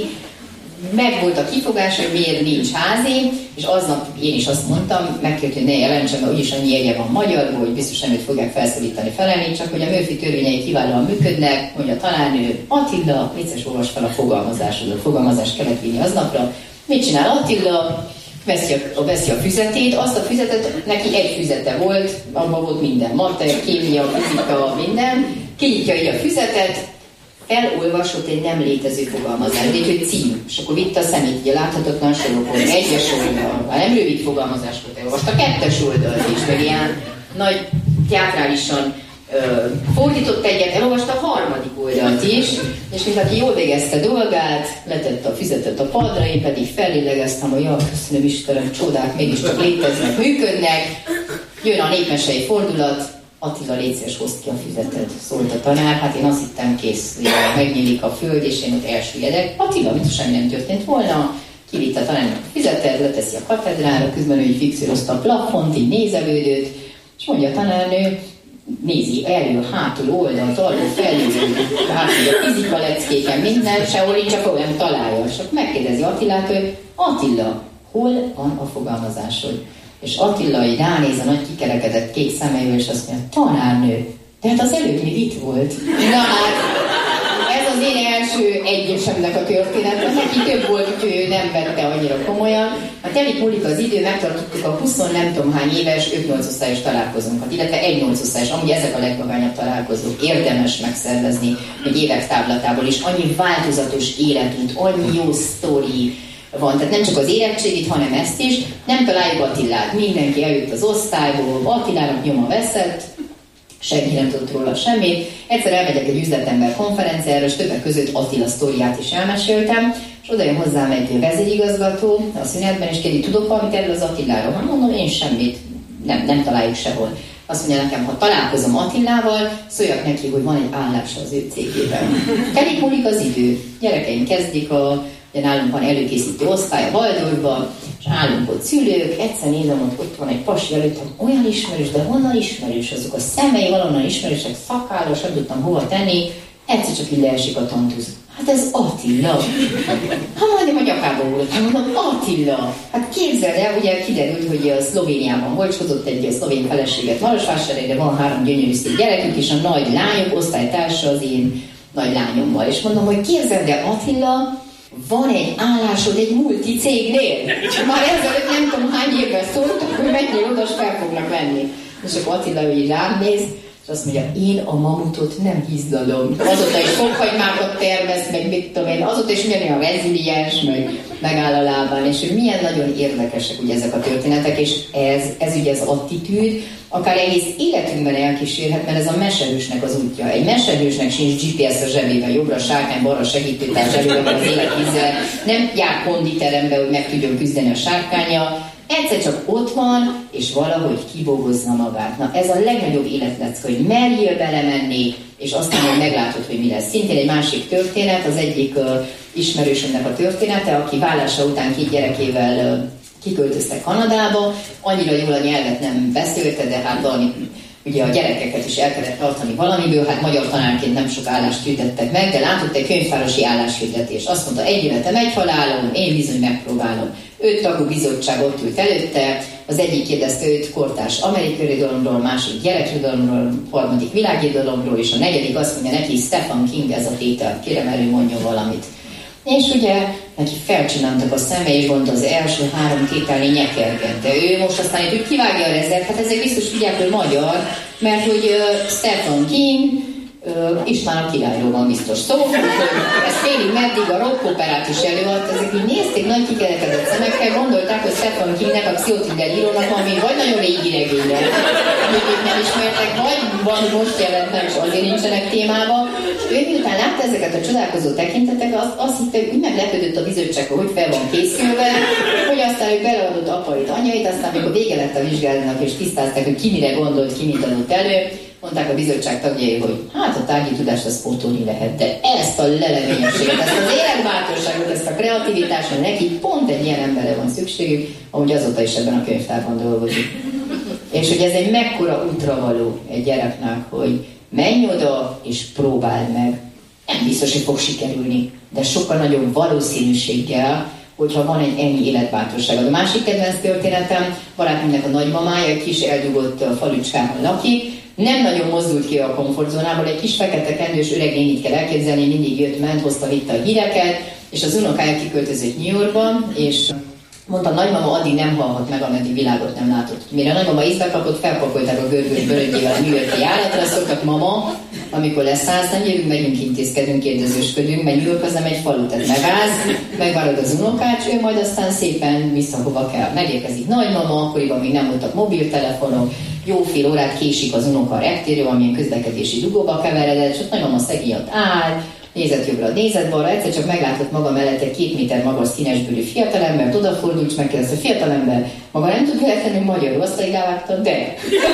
meg volt a kifogás, hogy miért nincs házi, és aznap én is azt mondtam, megkért, hogy ne jelentsem, mert úgyis annyi jegye van magyarból, hogy biztos nem őt fogják felszólítani, felelni, csak hogy a Murphy törvényei kiválóan működnek, hogy a tanárnő, Attila, vicces, olvas fel a fogalmazásod, a fogalmazást kellett vinni aznapra. Mit csinál Attila? Veszi a, veszi a füzetét, azt a füzetet, neki egy füzete volt, abban volt minden, matek, kémia, fizika, minden, kinyitja így a füzetet, elolvasott egy nem létező fogalmazást, egy hogy cím, és akkor vitte a szemét, ugye láthatatlan sorokon, egyes oldal, már nem rövid fogalmazást elolvasta, kettes oldalt is, meg ilyen nagy teátrálisan fordított egyet, elolvasta a harmadik oldalt is, és mint aki jól végezte dolgát, letette a füzetet a padra, én pedig fellélegeztem, hogy ja, köszönöm Istenem, csodák mégiscsak léteznek, működnek. Jön a népmesei fordulat, Attila, légy szíves, hozd ki a füzetet, szólt a tanár, hát én azt hittem, kész, megnyílik a föld, és én ott elsüllyedek. Attila, mint semmi nem történt volna, kivitt a tanárnak a füzetet, leteszi a katedrára, közben ő így fixírozta a plafont, így nézelődött, és mondja a tanárnő, nézi elő, hátul, oldalt, alul, felül, hátul a fizika leckéken, minden, sehol így csak olyan találja. És akkor megkérdezi Attilát, hogy Attila, hol van a fogalmazásod? És Attila így ránéz a nagy kikerekedett kék szemeivel, és azt mondja, tanárnő, de hát az előbb még itt volt. Na hát, ez az én első egyesemnek a története, neki több volt, hogy ő nem vette annyira komolyan. Ha telik múlik az idő, megtartottuk a húsz nem tudom hány éves öt nyolc osztályos találkozónkat, illetve egy nyolc osztályos, amúgy ezek a legvagányabb találkozók, érdemes megszervezni, hogy évek távlatából is, annyi változatos életút, annyi jó sztori van, tehát nem csak az érettségit, hanem ezt is. Nem találjuk Attilát, mindenki eljött az osztályból, Attilának nyoma veszett, senki nem tudott róla semmit. Egyszer elmegyek egy üzletember konferenciára, és többek között Attila sztoriát is elmeséltem, és oda jön hozzám egy vezérigazgató a szünetben, és kérdi, tudok valamit erről az Attiláról? Hát mondom, én semmit, nem, nem találjuk sehol. Azt mondja nekem, ha találkozom Attilával, szóljak neki, hogy van egy állása az ő cégében. Telik múlik az idő, gyerekeim kezdik a de nálunk van előkészítő osztály a Waldorfban, és állunk ott szülők, egyszer nézem, ott, ott van egy pasi előttem, olyan ismerős, de honnan ismerős, azok a szemei valonnan ismerősek, szakállas, nem tudtam hova tenni, egyszer csak így leesik a tantusz. Hát ez Attila. Hát majdnem a nyakába voltam, mondom, Attila. Hát képzeld el, ugye kiderült, hogy a Szlovéniában volcskodott egy szlovén feleséget Marosvásárhelyre, de van három gyönyörű szép gyerekük, és a nagy lányok osztálytársa az én nagy lányommal. És mondom, hogy képzeld el, Attila, van egy állásod egy multi cégnél. Már ezelőtt nem tudom hány évvel szóltak, hogy menjél oda, és fel fognak venni. És akkor Attila ő így rám néz, és azt mondja, én a mamutot nem hízdalom. Azóta is fokhagymákat termesz, meg mit tudom én, azóta is milyen a reziliens, meg megáll a lábán, és hogy milyen nagyon érdekesek ugye ezek a történetek, és ez, ez ugye az attitűd, akár egész életünkben elkísérhet, mert ez a mesehősnek az útja. Egy mesehősnek sincs gé pé es a zsebében, jobbra sárkány, balra segítőtárs, előre az életvízzel, nem jár konditerembe, hogy meg tudjon küzdeni a sárkánya, egyszer csak ott van, és valahogy kibogozza magát. Na ez a legnagyobb életlecke, hogy merjél belemenni, és aztán hogy meglátod, hogy mi lesz. Szintén egy másik történet, az egyik uh, ismerősömnek a története, aki vállása után két gyerekével uh, kiköltöztek Kanadába, annyira jól a nyelvet nem beszélte, de hát valami, ugye a gyerekeket is el kellett tartani valamiből, hát magyar tanárként nem sok állást hirdettek meg, de látott egy könyvtárosi álláshirdetés. Azt mondta, egy életem, egy halálom, én bizony megpróbálom. Öt tagú bizottság ott ült előtte, az egyik kérdezte őt kortárs amerikai irodalomról, másik gyerekirodalomról, harmadik világirodalomról, és a negyedik azt mondja neki, Stephen King ez a tétel, kérem elő mondjon valamit. És ugye neki felcsináltak a szeme, és mondta az első három tételnél nyekergett. De ő most aztán itt úgy kivágja a rezert, hát ezek biztos tudják, hogy magyar, mert hogy uh, Stephen King uh, István a királyról van biztos szó, hogy ez félig meddig a rock operát is előadta, ezek így nézték nagy kikerekedett szemekkel, gondolták, hogy Stephen Kingnek, a pszichotriller írónak van még vagy nagyon régi regénye, amit nem ismertek, vagy van most jelent meg, és azért nincsenek témában. Ő miután látta ezeket a csodálkozó tekintetek, azt, azt hitte, hogy úgy meglepődött a bizottság, hogy fel van készülve, hogy aztán ő beleadott apait, anyait, aztán amikor vége lett a vizsgálatnak, és tisztázták, hogy ki mire gondolt, ki mit adott elő, mondták a bizottság tagjai, hogy hát a tárgyi tudást az pótolni lehet, de ezt a leleményességet, ezt az életbátorságot, ezt a kreativitást, neki pont egy ilyen emberre van szükségük, ahogy azóta is ebben a könyvtárban dolgozik. És hogy ez egy mekkora útravaló egy gyereknek, hogy menj oda és próbáld meg. Nem biztos, hogy fog sikerülni, de sokkal nagyobb valószínűséggel, hogyha van egy ennyi életbátorság. A másik kedvenc történetem, barátnőmnek a nagymamája, egy kis eldugott falucskában lakik, nem nagyon mozdult ki a komfortzónából, egy kis fekete kendős öreg nénit kell elképzelni, mindig jött, ment, hozta, vitte a híreket, és az unokája kiköltözött New Yorkba, és mondta, nagymama addig nem halhat meg, ameddig világot nem látott. Mire a nagymama észbe kapott, felpakolták a görgős bölöntjével a New York-i járatra, szoktak, mama, amikor leszállsz, nem jövünk, megyünk, intézkedünk, kérdezősködünk, mert New York az nem egy falu, tehát megállsz, megvárod az unokács, ő majd aztán szépen vissza hova kell. Megérkezik nagymama, akkoriban még nem voltak mobiltelefonok, jó fél órát késik az unoka a reptérről, amilyen közlekedési dugóba keveredett, és ott nagymama szegény ott áll, nézett jobbra, nézett balra, egyszer csak meglátott maga mellett egy két méter magas színesbőrű fiatalember, odafordult, és megkérdezte, a fiatalember maga nem tud lehetni magyarul, azt elvágta, de.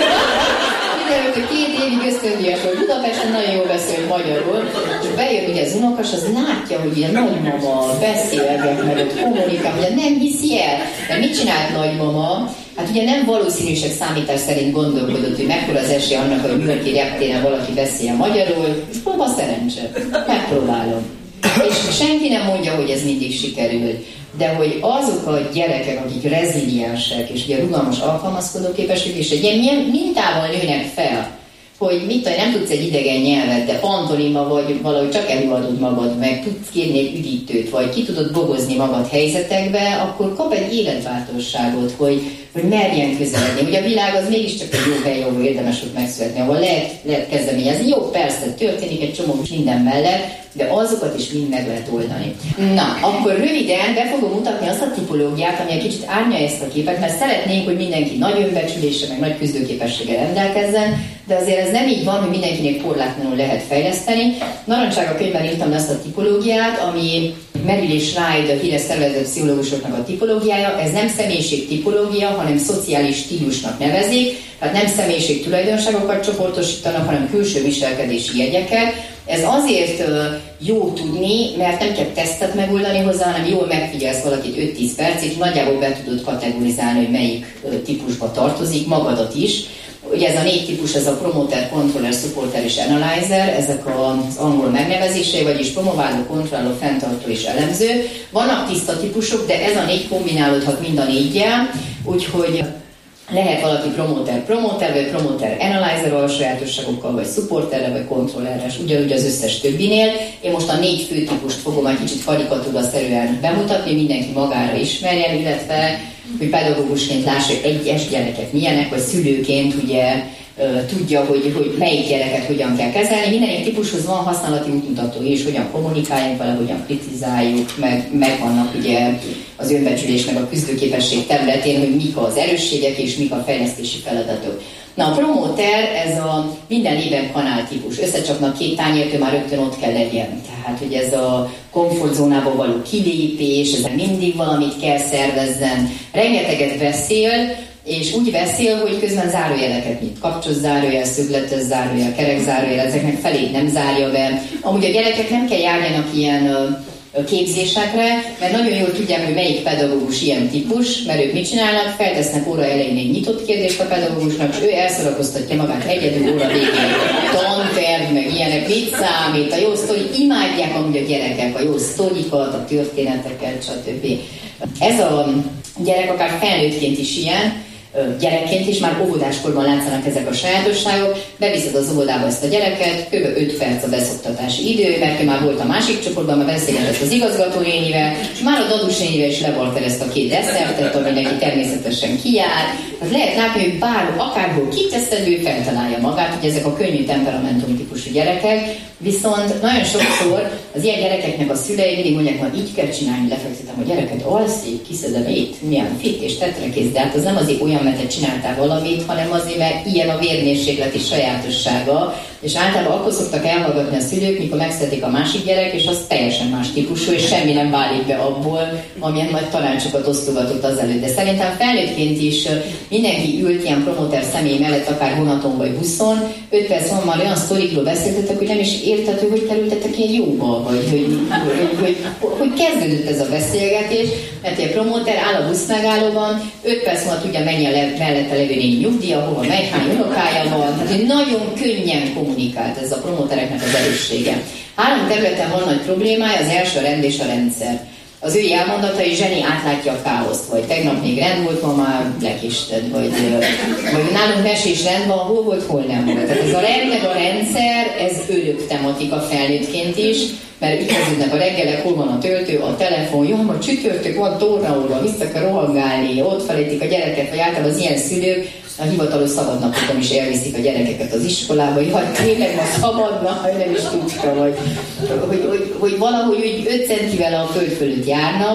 Kiderült, hogy két évig ösztöndíjas volt Budapesten, nagyon jól beszélt magyarul, és bejön ugye az unokas, az látja, hogy ugye nagymama beszélget, meg ott kommunikál, ugye nem hiszi el. De mit csinált nagymama? Hát ugye nem valószínűség számítás szerint gondolkodott, hogy mekkora az esély annak, hogy New York-i reptéren valaki beszéljen magyarul, és próba szerencse. Megpróbálom. És senki nem mondja, hogy ez mindig sikerül. De hogy azok a gyerekek, akik reziliensek, és ugye rugalmas alkalmazkodó képesek, és egy ilyen mintával nőnek fel, hogy mit tudom, nem tudsz egy idegen nyelvet, de pantomima vagy valahogy csak előadod magad, meg tudsz kérni egy üdítőt, vagy ki tudod bogozni magad helyzetekbe, akkor kap egy életváltozságot, hogy, hogy merjen közeledni. Ugye a világ az mégiscsak egy jó hely, ahol érdemes ott megszületni, ahol lehet, lehet kezdeményezni. Jó, persze, történik egy csomó minden mellett, de azokat is mind meg lehet oldani. Na, akkor röviden be fogom mutatni azt a tipológiát, ami egy kicsit árnyalja ezt a képet, mert szeretnénk, hogy mindenki nagy önbecsülése, meg nagy küzdőképességgel rendelkezzen, de azért ez nem így van, hogy mindenkinek korlátlanul lehet fejleszteni. Narancsága könyvben írtam azt a tipológiát, ami Merrill és Ride, a híres szervezett pszichológusoknak a tipológiája. Ez nem személyiség tipológia, hanem szociális stílusnak nevezik, tehát nem személyiség tulajdonságokat csoportosítanak, hanem külső viselkedési jegyeket. Ez azért jó tudni, mert nem kell tesztet megoldani hozzá, hanem jól megfigyelsz valakit öt-tíz percig, nagyjából be tudod kategorizálni, hogy melyik típusba tartozik, magadat is. Ugye ez a négy típus, ez a promoter, controller, supporter és analyzer, ezek az angol megnevezései, vagyis promováló, kontrolláló, fenntartó és elemző. Vannak tiszta típusok, de ez a négy kombinálódhat mind a néggyel, úgyhogy lehet valaki promoter, promoter, vagy promoter, analyzer alsajátosságokkal, vagy supporterre, vagy kontrolleres, ugyanúgy az összes többinél. Én most a négy fő típust fogom egy kicsit karikatúraszerűen bemutatni, mindenki magára ismerjen, illetve hogy pedagógusként lássa, hogy egyes gyerekek milyenek, vagy szülőként ugye tudja, hogy, hogy melyik gyereket hogyan kell kezelni. Mindenik típushoz van használati útmutató is, hogyan kommunikáljunk vele, hogyan kritizáljuk, meg, meg vannak ugye az önbecsülés, meg a küzdőképesség területén, hogy mik az erősségek és mik a fejlesztési feladatok. Na, a promoter, ez a minden lében kanál típus. Összecsapnak két tányértől, már rögtön ott kell legyen. Tehát, hogy ez a komfortzónából való kilépés, ez mindig valamit kell szervezzen. Rengeteget beszél, és úgy beszél, hogy közben zárójeleket nyit. Kapcsos zárójel, szögletes zárójel, kerek zárójel, ezeknek felét nem zárja be. Amúgy a gyerekek nem kell járjanak ilyen képzésekre, mert nagyon jól tudják, hogy melyik pedagógus ilyen típus, mert ők mit csinálnak, feltesznek óra elején egy nyitott kérdést a pedagógusnak, és ő elszorakoztatja magát egyedül óra végén. Tanterv, meg ilyenek, mit számít, a jó sztori, imádják amúgy a gyerekek, a jó sztorikat, a történeteket, stb. Ez a gyerek akár felnőttként is ilyen, gyerekként is, már óvodáskorban látszanak ezek a sajátosságok, beviszed az óvodába ezt a gyereket, kb. öt perc a beszoktatási idő, mert már volt a másik csoportban, már beszélgetett az igazgatónénivel, és már a dadusnénivel is levarterezte a két desszertet, ami neki természetesen kijár. Hát lehet látni, hogy bárhol, akárhol kiteszed, ő feltalálja magát, hogy ezek a könnyű temperamentum típusú gyerekek, viszont nagyon sokszor az ilyen gyerekeknek a szülei mindig mondják, hogy így kell csinálni, lefektetem a gyereket, alszik, kiszedem itt, milyen fit és tetrekész, de hát az nem azért olyan, mert te csináltál valamit, hanem azért, mert ilyen a vérmérsékleti sajátossága, és általában akkor szoktak elhallgatni a szülők, mikor megszedik a másik gyerek, és az teljesen más típusú, és semmi nem válik be abból, amilyen majd tanácsokat osztogatott azelőtt. De szerintem felnőttként is mindenki ült ilyen promoter személy mellett, akár vonaton vagy buszon, öt perc van már olyan sztorikról beszéltetek, hogy nem is értető, hogy kerültetek ilyen jóba, vagy hogy, hogy, hogy, hogy kezdődött ez a beszélgetés, mert egy promoter áll a busz megállóban, öt perc múlva tudja mennyi a le, mellette levő néni nyugdíja, hova megy, hány unokája van, tehát hogy nagyon könnyen kommunikált ez a promotereknek az erőssége. Három területen van nagy problémája, az első a rend és a rendszer. Az ő elmondatai, zseni átlátja a káoszt, vagy tegnap még rend volt, ma már lekisted, vagy, vagy nálunk mesés rend van, hol volt, hol nem volt. Tehát ez a rend, meg a rendszer, ez örök tematika felnőttként is, mert itt kezdődnek a reggelek, hol van a töltő, a telefon, jó, ma csütörtök van tornaóra, vissza kell rohangálni, ott felejtik a gyereket, vagy általában az ilyen szülők, a hivatalos szabadnapokon is elviszik a gyerekeket az iskolába, hogy hát tényleg ma szabadna, hogy nem is tudta, vagy hogy, hogy, hogy valahogy úgy öt centivel a föld fölött járnak,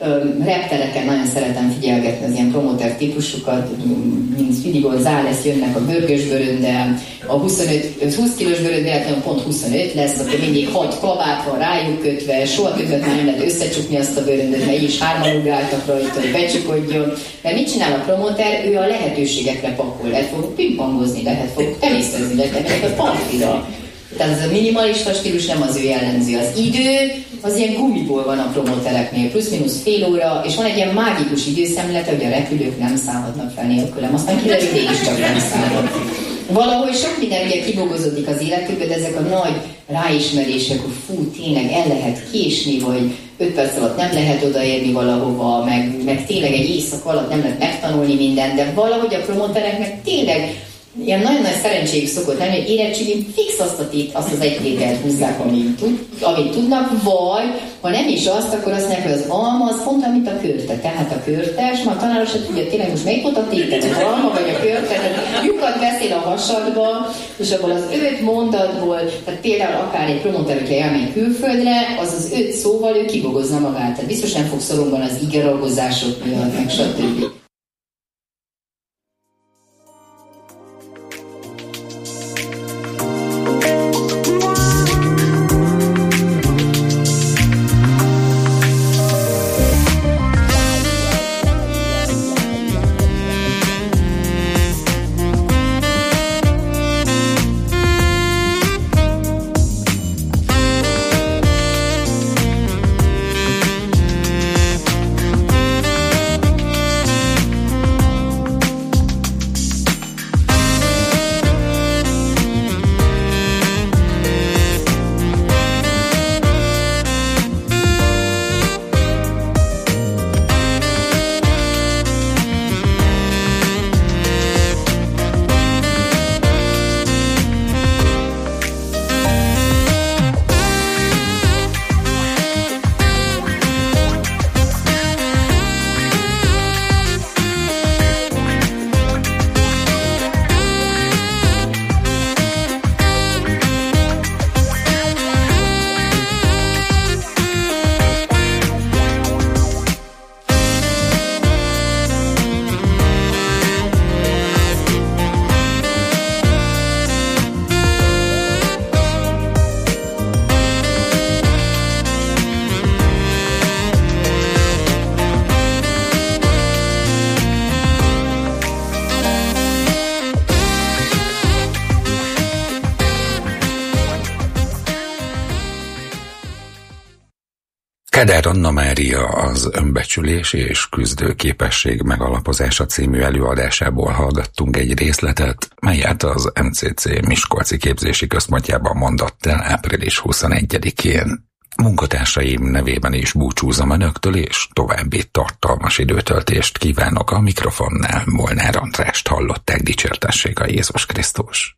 reptereken nagyon szeretem figyelgetni az ilyen promoter típusokat, mint Speedy González jönnek a bőrgös bőröndel, a huszonöt, húsz kilós bőröndel, pont huszonöt lesz, akkor mindig hat kabát van rájuk kötve, soha többet már nem lehet összecsukni azt a bőröndöt, mert így is hárman ugráltak rajta, hogy becsukodjon. Mert mit csinál a promoter? Ő a lehetőségekre pakol, lehet fogok pingpongozni, lehet fogok teniszezni, lehet megyek a partira. Tehát ez a minimalista stílus nem az ő jellemző. Az idő, az ilyen gumiból van a promotereknél, plusz-minusz fél óra, és van egy ilyen mágikus időszemlete, hogy a repülők nem szállhatnak fel nélkülem, aztán kiderül, is csak nem szállhat. Valahogy sok minden ugye kibogozódik az életükben, de ezek a nagy ráismerések, hogy fú, tényleg el lehet késni, vagy öt perc alatt nem lehet odaérni valahova, meg, meg tényleg egy éjszaka alatt nem lehet megtanulni mindent, de valahogy a promotereknek tényleg ilyen nagyon nagy szerencséjük szokott lenni, hogy érettségén fix azt, a tét, azt az egy tételt húzzák, amit, tud, amit tudnak, vagy ha nem is azt, akkor azt mondják, hogy az alma az pont olyan, mint a körte. Tehát a körtes, ma a tanáros se tudja tényleg most melyik volt a tétel, az alma vagy a körte, tehát lyukat beszél a hasadba, és abból az öt mondatból, tehát például akár egy promoter, hogyha elmegy külföldre, az az öt szóval ő kibogozna magát. Tehát biztos nem fog szorongani az igeragozások miatt, meg stb. Kádár Anna Mária az Önbecsülés és küzdőképesség megalapozása című előadásából hallgattunk egy részletet, melyet az em cé cé Miskolci Képzési Központjában mondott el április huszonegyedikén. Munkatársaim nevében is búcsúzom önöktől, és további tartalmas időtöltést kívánok. A mikrofonnál Molnár Andrást hallották, dicsértessék a Jézus Krisztus.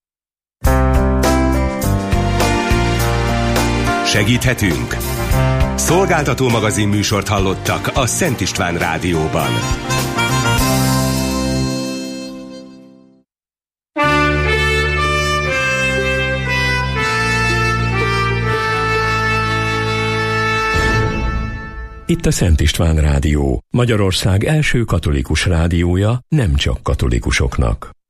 Segíthetünk? Szolgáltató magazin műsort hallottak a Szent István Rádióban. Itt a Szent István Rádió, Magyarország első katolikus rádiója, nem csak katolikusoknak.